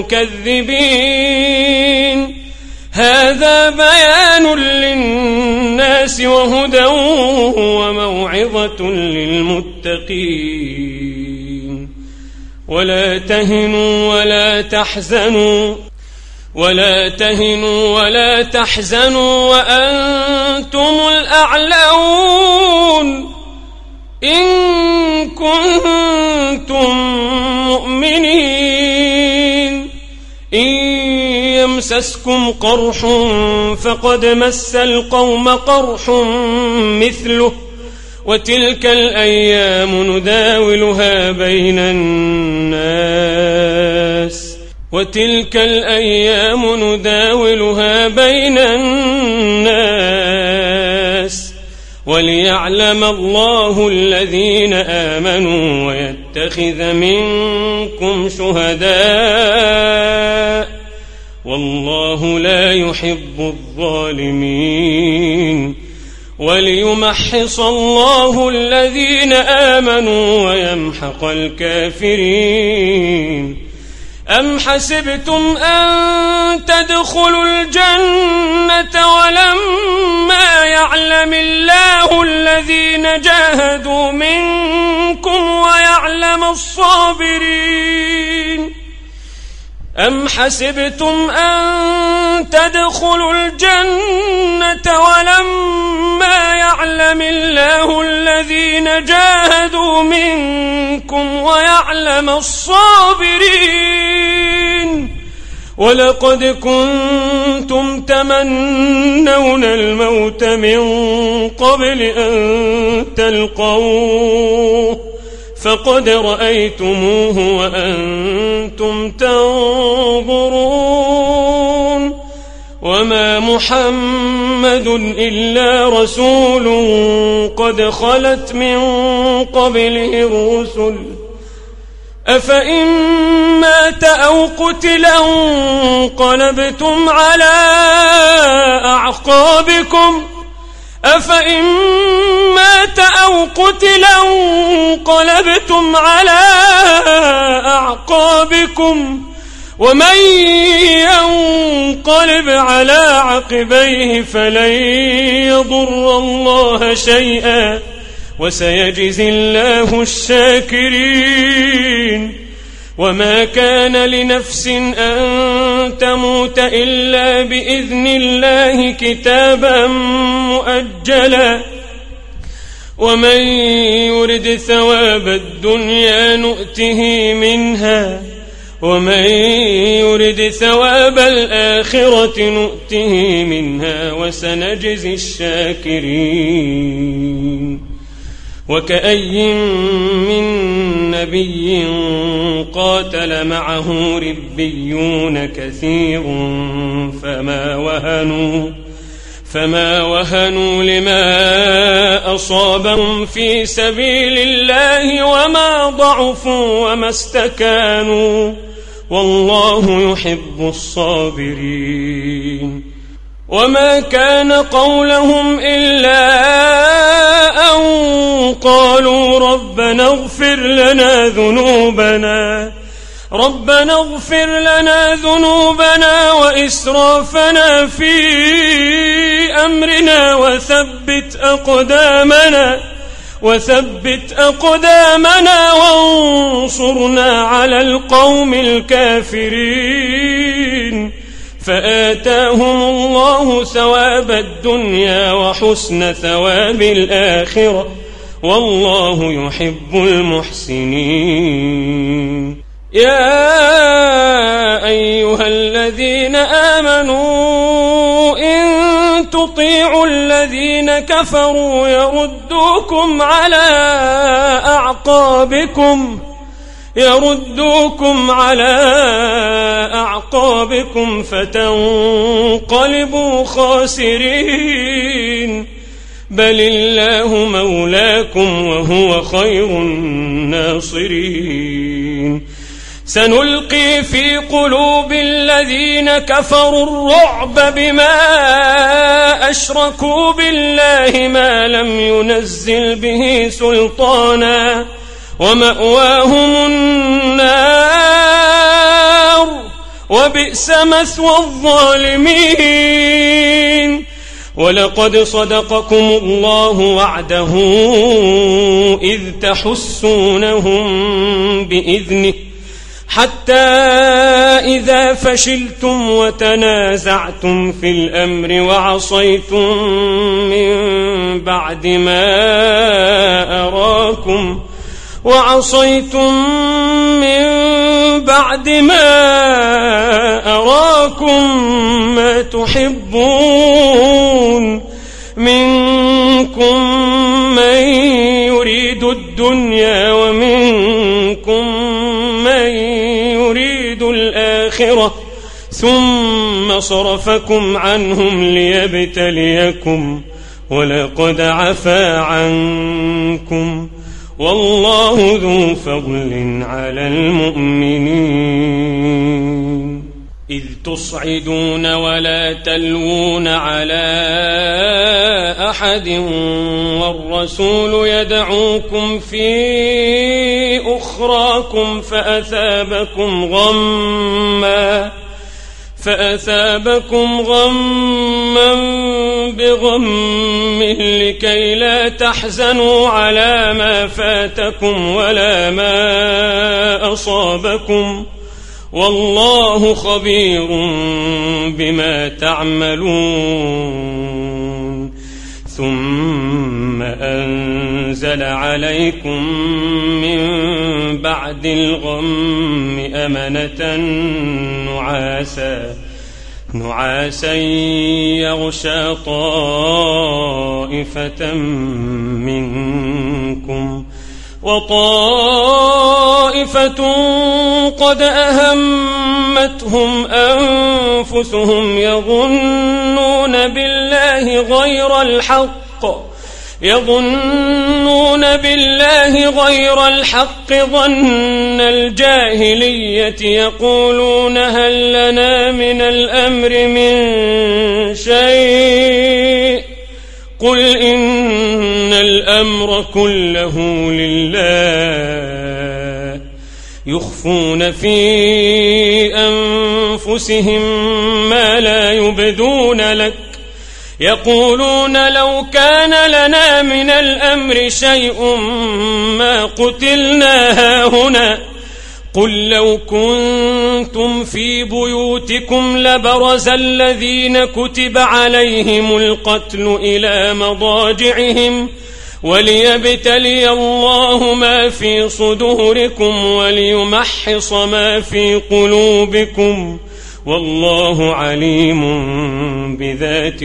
المكذبين هذا بيان للناس وهدى وموعظة للمتقين ولا تهنوا ولا تحزنوا ولا تهنوا ولا تحزنوا وأنتم الأعلون إن كنتم مؤمنين إن يمسسكم قرح فقد مس القوم قرح مثله وتلك الأيام نداولها بين الناس وتلك الأيام نداولها بين الناس وليعلم الله الذين آمنوا ويتخذ منكم شهداء والله لا يحب الظالمين وليمحص الله الذين آمنوا ويمحق الكافرين أم حسبتم أن تدخلوا الجنة ولما يعلم الله الذين جاهدوا منكم ويعلم الصابرين أم حسبتم أن تدخلوا الجنة ولما يعلم الله الذين جاهدوا منكم ويعلم الصابرين ولقد كنتم تمنون الموت من قبل أن تلقوه فقد رأيتموه وأنتم تنظرون وما محمد إلا رسول قد خلت من قبله الرسل أفإن مات أو قتل انقلبتم على أعقابكم أفإن مات أو قتل انقلبتم على أعقابكم ومن ينقلب على عقبيه فلن يضر الله شيئا وسيجزي الله الشاكرين وما كان لنفس أن تموت إلا بإذن الله كتابا مؤجلا ومن يرد ثواب الدنيا نؤته منها ومن يرد ثواب الآخرة نؤته منها وسنجزي الشاكرين وكأي من نبي قاتل معه ربيون كثير فما وهنوا فما وهنوا لما أصابهم في سبيل الله وما ضعفوا وما استكانوا والله يحب الصابرين وما كان قولهم إلا أن قالوا ربنا اغفر لنا ذنوبنا ربنا اغفر لنا ذنوبنا وإسرافنا في أمرنا وثبت أقدامنا وثبت أقدامنا وانصرنا على القوم الكافرين فآتاهم الله ثواب الدنيا وحسن ثواب الآخرة والله يحب المحسنين يا أيها الذين آمنوا إن تطيعوا الذين كفروا يردوكم على أعقابكم يردوكم على أعقابكم فتنقلبوا خاسرين بل الله مولاكم وهو خير الناصرين سنلقي في قلوب الذين كفروا الرعب بما أشركوا بالله ما لم ينزل به سلطانا ومأواهم النار وبئس مثوى الظالمين ولقد صدقكم الله وعده إذ تحسونهم بإذنه حتى إذا فشلتم وتنازعتم في الأمر وعصيتم من بعد ما أراكم وعصيتم من بعد ما أراكم ما تحبون منكم من يريد الدنيا ومنكم من يريد الآخرة ثم صرفكم عنهم ليبتليكم ولقد عفا عنكم والله ذو فضل على المؤمنين إذ تصعدون ولا تلوون على أحد والرسول يدعوكم في أخراكم فأثابكم غمّا فأثابكم غمّا بغم لكي لا تحزنوا على ما فاتكم ولا ما أصابكم والله خبير بما تعملون ثم أنزل عليكم من بعد الغم أمنة نعاسا نعاسا يغشى طائفة منكم وطائفة قد أهمتهم أنفسهم يظنون بالله غير الحق يظنون بالله غير الحق ظن الجاهلية يقولون هل لنا من الأمر من شيء قل إن الأمر كله لله يخفون في أنفسهم ما لا يبدون لك يقولون لو كان لنا من الأمر شيء ما قتلنا هاهنا قل لو كنتم في بيوتكم لبرز الذين كتب عليهم القتل إلى مضاجعهم وليبتلي الله ما في صدوركم وليمحص ما في قلوبكم والله عليم بذات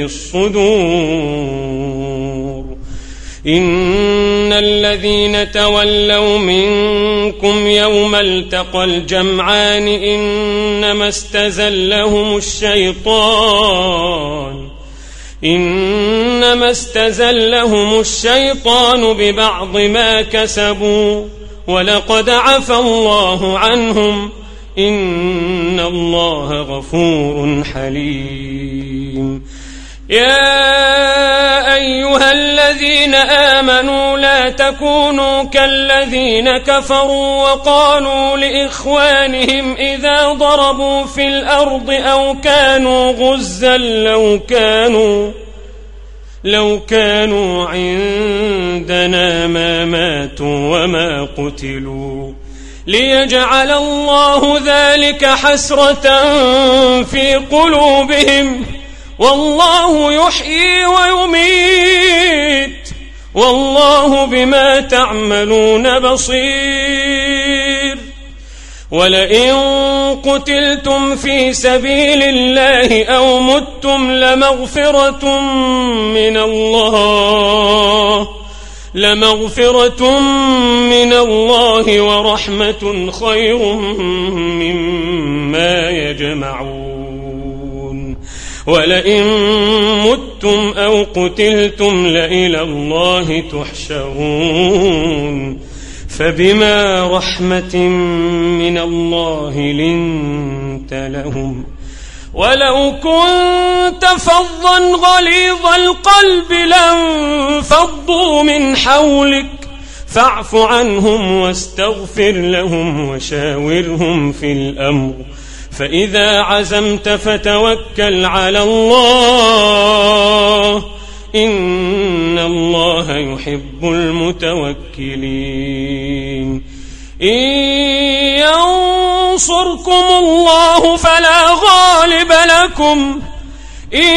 الصدور إن الذين تولوا منكم يوم التقى الجمعان إنما استزلهم الشيطان إنما استزلهم الشيطان ببعض ما كسبوا ولقد عفا الله عنهم إن الله غفور حليم يا أيها الذين آمنوا لا تكونوا كالذين كفروا وقالوا لإخوانهم إذا ضربوا في الأرض أو كانوا غزا لو كانوا لو كانوا عندنا ما ماتوا وما قتلوا ليجعل الله ذلك حسرة في قلوبهم والله يحيي ويميت والله بما تعملون بصير ولئن قتلتم في سبيل الله أو متم لمغفرة من الله لمغفرة من الله ورحمة خير مما يجمعون ولئن متم أو قتلتم لإلى الله تحشرون فبما رحمة من الله لنت لهم ولو كنت فظا غليظ القلب لانفضوا من حولك فاعف عنهم واستغفر لهم وشاورهم في الأمر فإذا عزمت فتوكل على الله إن الله يحب المتوكلين إن ينصركم الله فلا غالب لكم إن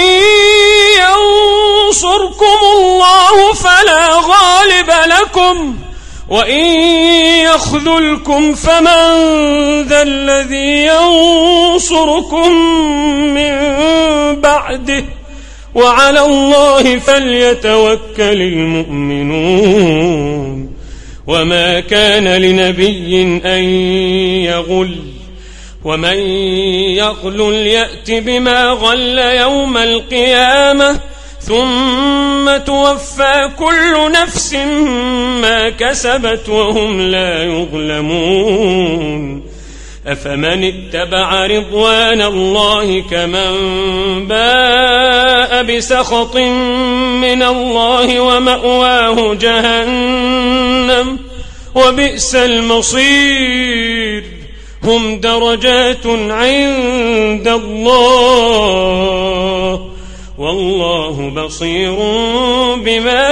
ينصركم الله فلا غالب لكم وإن يخذلكم فمن ذا الذي ينصركم من بعده وعلى الله فليتوكل المؤمنون وما كان لنبي أن يغل ومن يغل يأت بما غل يوم القيامة ثم توفى كل نفس ما كسبت وهم لا يظلمون أفمن اتبع رضوان الله كمن باء بسخط من الله ومأواه جهنم وبئس المصير هم درجات عند الله والله بصير بما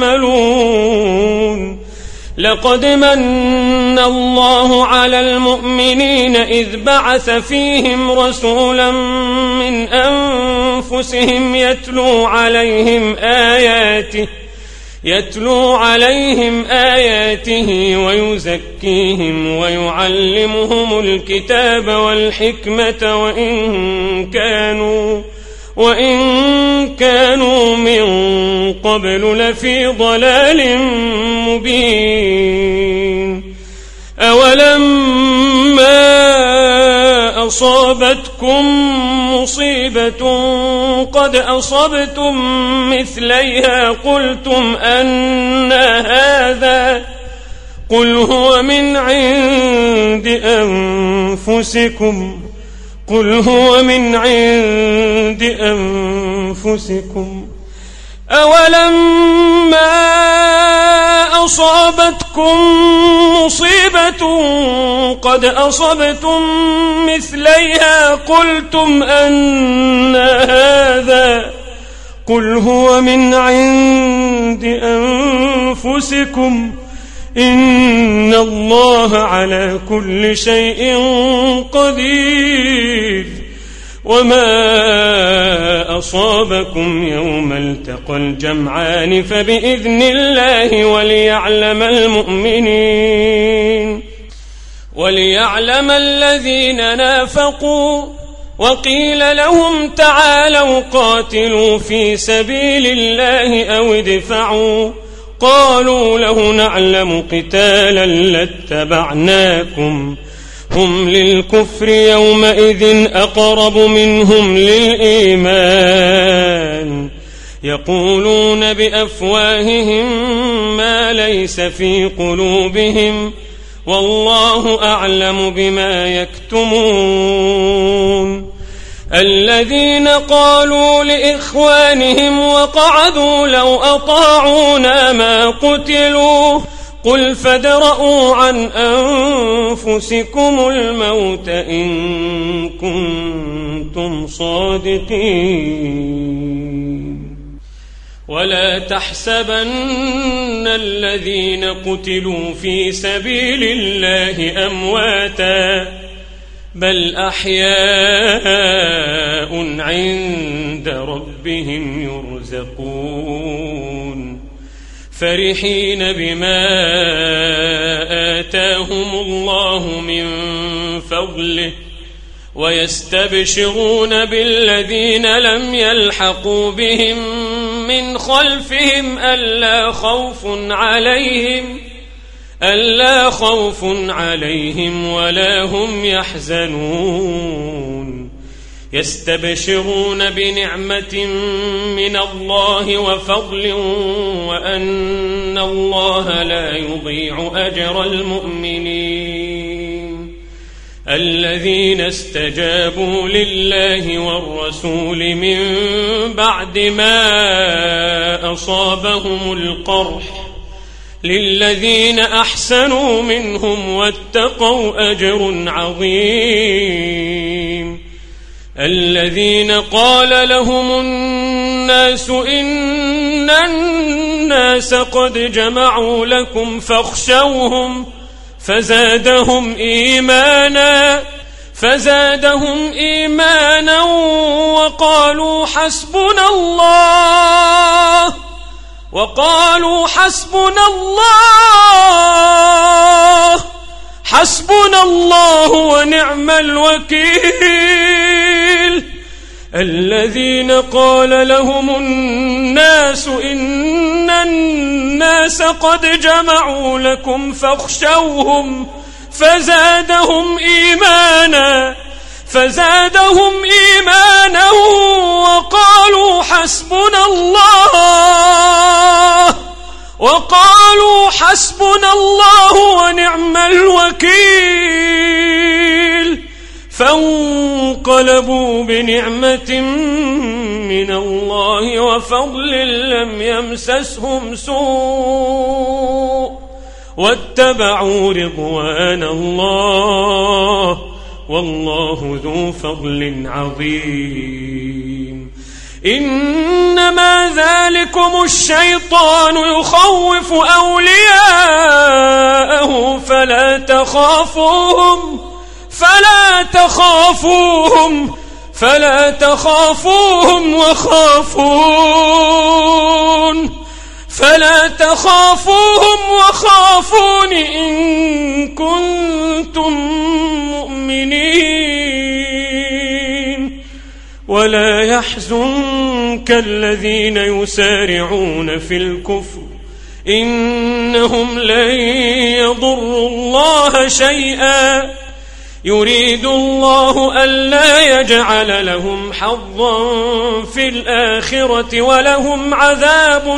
يعملون لقد من الله على المؤمنين إذ بعث فيهم رسولا من أنفسهم يتلو عليهم آياته يتلو عليهم آياته ويزكيهم ويعلمهم الكتاب والحكمة وإن كانوا وإن كانوا من قبل لفي ضلال مبين أولما أصابتكم مصيبة قد أصبتم مثليها قلتم أن هذا قل هو من عند أنفسكم قل هو من عند أنفسكم أولما أصابتكم مصيبة قد أصبتم مثليها قلتم أن هذا قل هو من عند أنفسكم إن الله على كل شيء قدير وما أصابكم يوم التقى الجمعان فبإذن الله وليعلم المؤمنين وليعلم الذين نافقوا وقيل لهم تعالوا قاتلوا في سبيل الله أو ادفعوا قالوا لو نعلم قتالا لاتبعناكم هم للكفر يومئذ أقرب منهم للإيمان يقولون بأفواههم ما ليس في قلوبهم والله أعلم بما يكتمون الذين قالوا لإخوانهم وقعدوا لو أطاعونا ما قتلوا قل فادرءوا عن أنفسكم الموت إن كنتم صادقين ولا تحسبن الذين قتلوا في سبيل الله أمواتا بل أحياء عند ربهم يرزقون فرحين بما آتاهم الله من فضله ويستبشرون بالذين لم يلحقوا بهم من خلفهم ألا خوف عليهم ألا خوف عليهم ولا هم يحزنون يستبشرون بنعمة من الله وفضل وأن الله لا يضيع أجر المؤمنين الذين استجابوا لله والرسول من بعد ما أصابهم القرح للذين أحسنوا منهم واتقوا أجر عظيم الذين قال لهم الناس إن الناس قد جمعوا لكم فاخشوهم فزادهم إيمانا فزادهم إيمانا وقالوا حسبنا الله وقالوا حسبنا الله حسبنا الله ونعم الوكيل الذين قال لهم الناس إن الناس قد جمعوا لكم فاخشوهم فزادهم إيمانا فزادهم إيمانا وقالوا حسبنا الله وقالوا حسبنا الله ونعم الوكيل فانقلبوا بنعمة من الله وفضل لم يمسسهم سوء واتبعوا رضوان الله والله ذو فضل عظيم إنما ذلكم الشيطان يخوف أولياءه فلا تخافوهم فلا تخافوهم فلا تخافوهم وخافون فلا تخافوهم وخافون إن كنتم مؤمنين ولا يحزنك الذين يسارعون في الكفر إنهم لن يضروا الله شيئا يريد الله ألا يجعل لهم حظا في الآخرة ولهم عذاب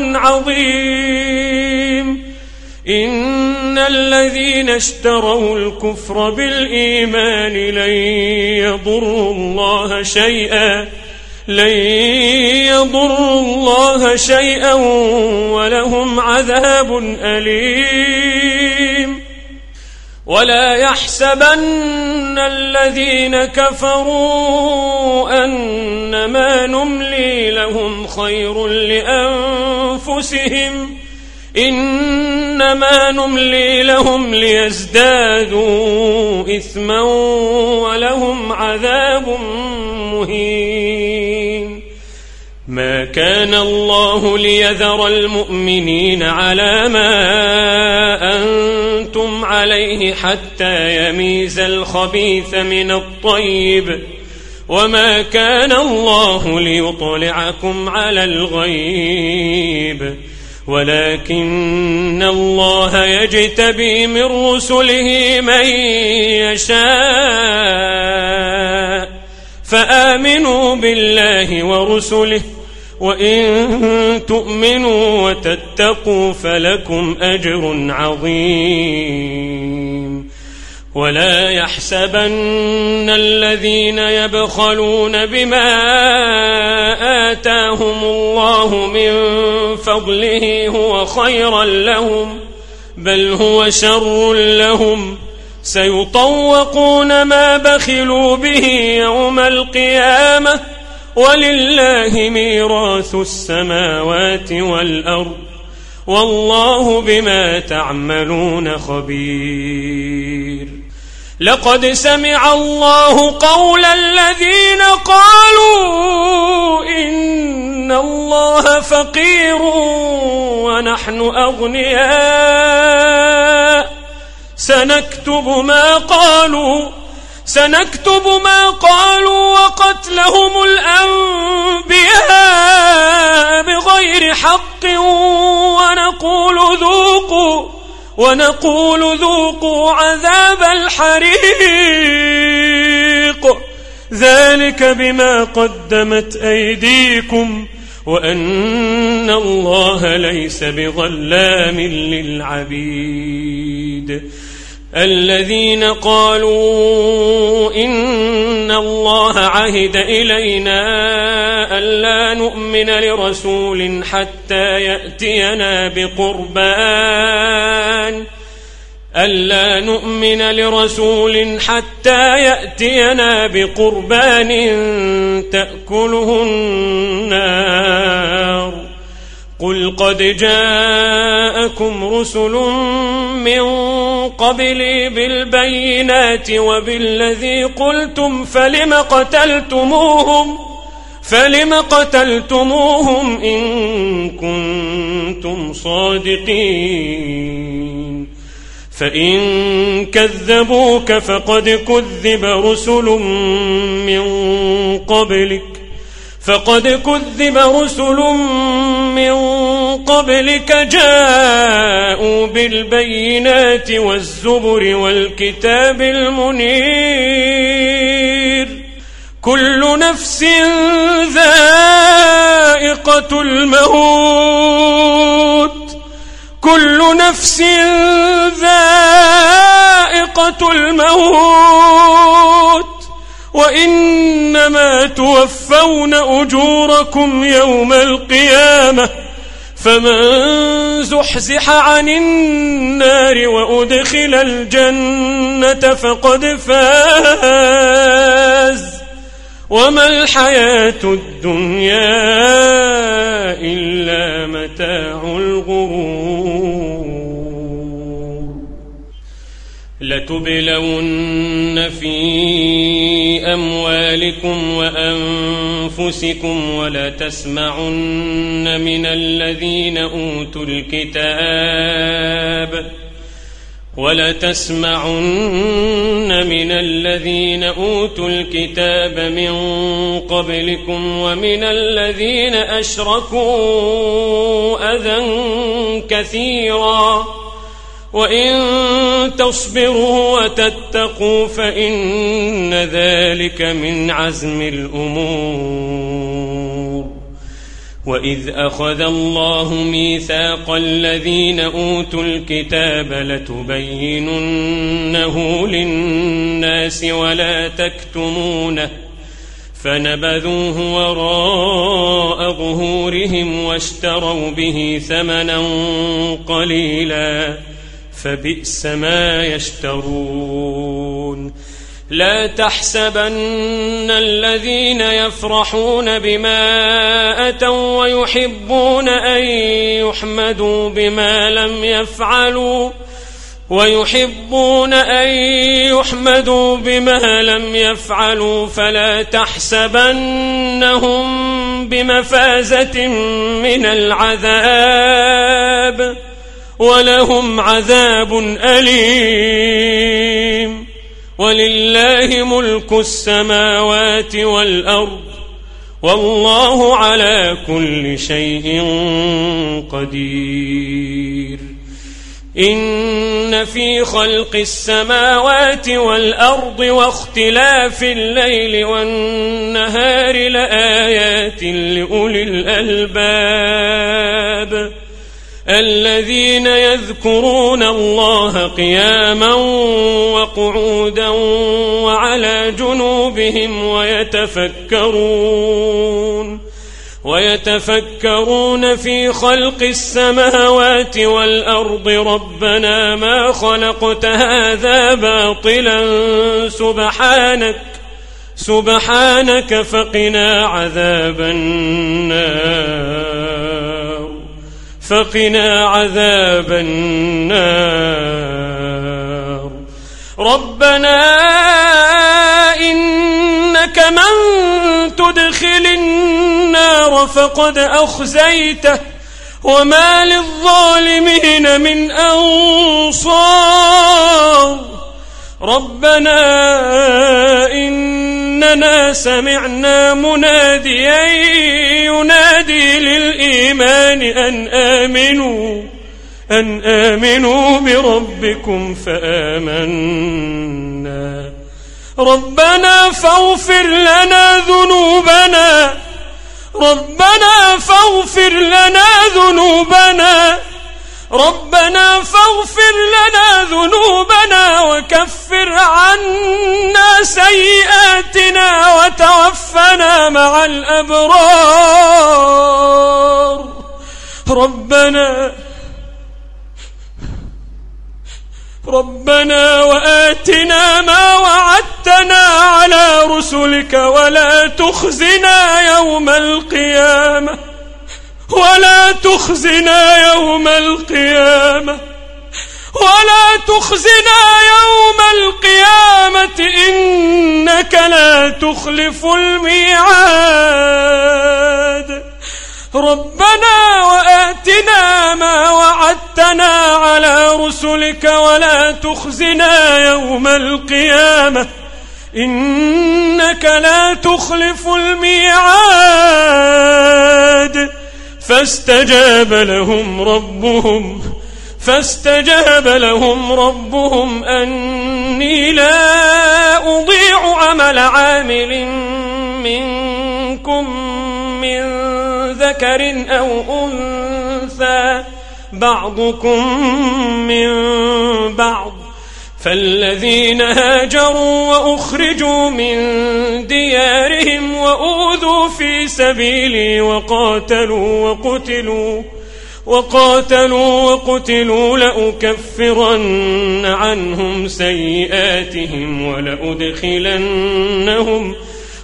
عظيم إن الذين اشتروا الكفر بالإيمان لن يضروا الله شيئا لن يضروا الله شيئا ولهم عذاب أليم ولا يحسبن الذين كفروا أنما نملي لهم خير لأنفسهم إنما نملي لهم ليزدادوا إثما ولهم عذاب مهين ما كان الله ليذر المؤمنين على ما أنتم عليه حتى يميز الخبيث من الطيب وما كان الله ليطلعكم على الغيب ولكن الله يجتبي من رسله من يشاء فآمنوا بالله ورسله وإن تؤمنوا وتتقوا فلكم أجر عظيم ولا يحسبن الذين يبخلون بما آتاهم الله من فضله هو خيرا لهم بل هو شر لهم سيطوقون ما بخلوا به يوم القيامة ولله ميراث السماوات والأرض والله بما تعملون خبير لقد سمع الله قول الذين قالوا إن الله فقير ونحن أغنياء سنكتب ما قالوا سنكتب ما قالوا وقتلهم الأنبياء بغير حق ونقول ذوقوا ونقول ذوقوا عذاب الحريق ذلك بما قدمت أيديكم وأن الله ليس بظلام للعبيد. الذين قالوا إن الله عهد إلينا ألا نؤمن لرسول حتى يأتينا بقربان ألا نؤمن لرسول حتى يأتينا بقربان تأكله النار قل قد جاءكم رسل من قبلي بالبينات وبالذي قلتم فلم قتلتموهم فلم قتلتموهم إن كنتم صادقين فإن كذبوك فقد كذب رسل من قبلك فقد كذب رسل من قبلك جاءوا بالبينات والزبر والكتاب المنير كل نفس ذائقة الموت كل نفس ذائقة الموت وإنما توفون أجوركم يوم القيامة فمن زحزح عن النار وأدخل الجنة فقد فاز وما الحياة الدنيا إلا متاع الغرور. لتبلون في أموالكم وأنفسكم ولتسمعن من الذين أوتوا الكتاب ولتسمعن من الذين أوتوا الكتاب من قبلكم ومن الذين أشركوا أذى كثيرا وإن تصبروا وتتقوا فإن ذلك من عزم الأمور. وإذ أخذ الله ميثاق الذين أوتوا الكتاب لتبيننه للناس ولا تكتمونه فنبذوه وراء ظهورهم واشتروا به ثمنا قليلا فبئس ما يشترون. لا تحسبن الذين يفرحون بما أتوا ويحبون أن يحمدوا بما لم يفعلوا ويحبون أن يحمدوا بما لم يفعلوا فلا تحسبنهم بمفازة من العذاب ولهم عذاب أليم. ولله ملك السماوات والأرض والله على كل شيء قدير. إن في خلق السماوات والأرض واختلاف الليل والنهار لآيات لأولي الألباب الذين يذكرون الله قياما وقعودا وعلى جنوبهم ويتفكرون ويتفكرون في خلق السماوات والأرض ربنا ما خلقت هذا باطلا سبحانك سبحانك فقنا عذاب النار فقنا عذاب النار. ربنا إنك من تدخل النار فقد أخزيته وما للظالمين من أنصار ربنا إننا سمعنا مناديا ينادي للإيمان أن آمنوا أن آمنوا بربكم فآمنا ربنا فاغفر لنا ذنوبنا ربنا فاغفر لنا ذنوبنا ربنا فاغفر لنا ذنوبنا وكفر عنا سيئاتنا وتوفنا مع الأبرار ربنا ربنا وآتنا ما وعدتنا على رسلك ولا تخزنا يوم القيامة ولا تخزنا يوم القيامة ولا تخزنا يوم القيامة إنك لا تخلف الميعاد ربنا وآتنا ما وعدتنا على رسلك ولا تخزنا يوم القيامة إنك لا تخلف الميعاد فاستجاب لهم ربهم فاستجاب لهم ربهم أني لا أضيع عمل عامل منكم من ذكر أو أنثى بعضكم من بعض فالذين هاجروا وأخرجوا من ديارهم وأوذوا في سبيلي وقاتلوا وقتلوا وقاتلوا وقتلوا لأكفرن عنهم سيئاتهم ولأدخلنهم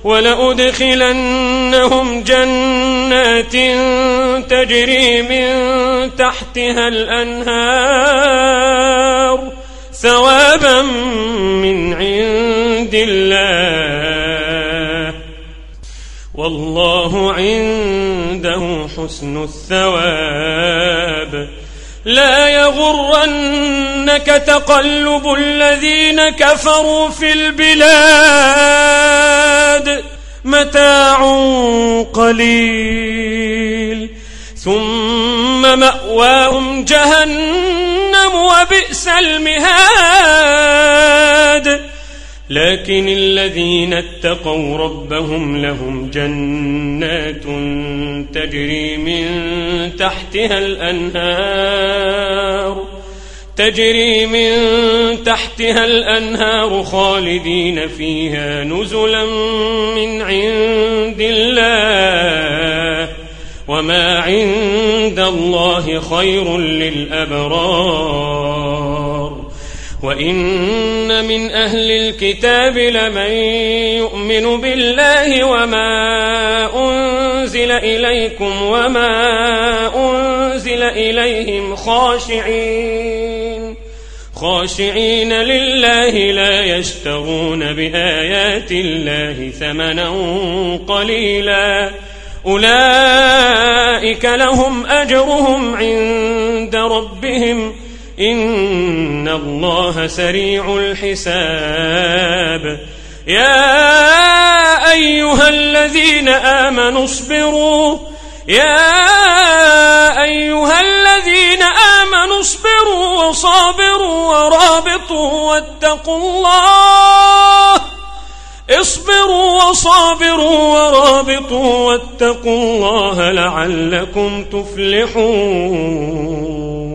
ولأدخلنهم جنات تجري من تحتها الأنهار ثوابا من عند الله والله عنده حسن الثواب لا يغرنك تقلب الذين كفروا في البلاد متاع قليل ثم مأواهم جهنم وبئس المهاد لكن الذين اتقوا ربهم لهم جنات تجري من تحتها الأنهار تجري من تحتها الأنهار خالدين فيها نزلا من عند الله وما عند الله خير للأبرار وإن من أهل الكتاب لمن يؤمن بالله وما أنزل إليكم وما أنزل إليهم خاشعين خاشعين لله لا يشترون بآيات الله ثمنا قليلا أولئك لهم أجرهم عند ربهم إن الله سريع الحساب يا أيها الذين آمنوا اصبروا يا أيها الذين آمنوا اصبروا وصابروا ورابطوا واتقوا الله اصبروا وصابروا ورابطوا واتقوا الله لعلكم تفلحون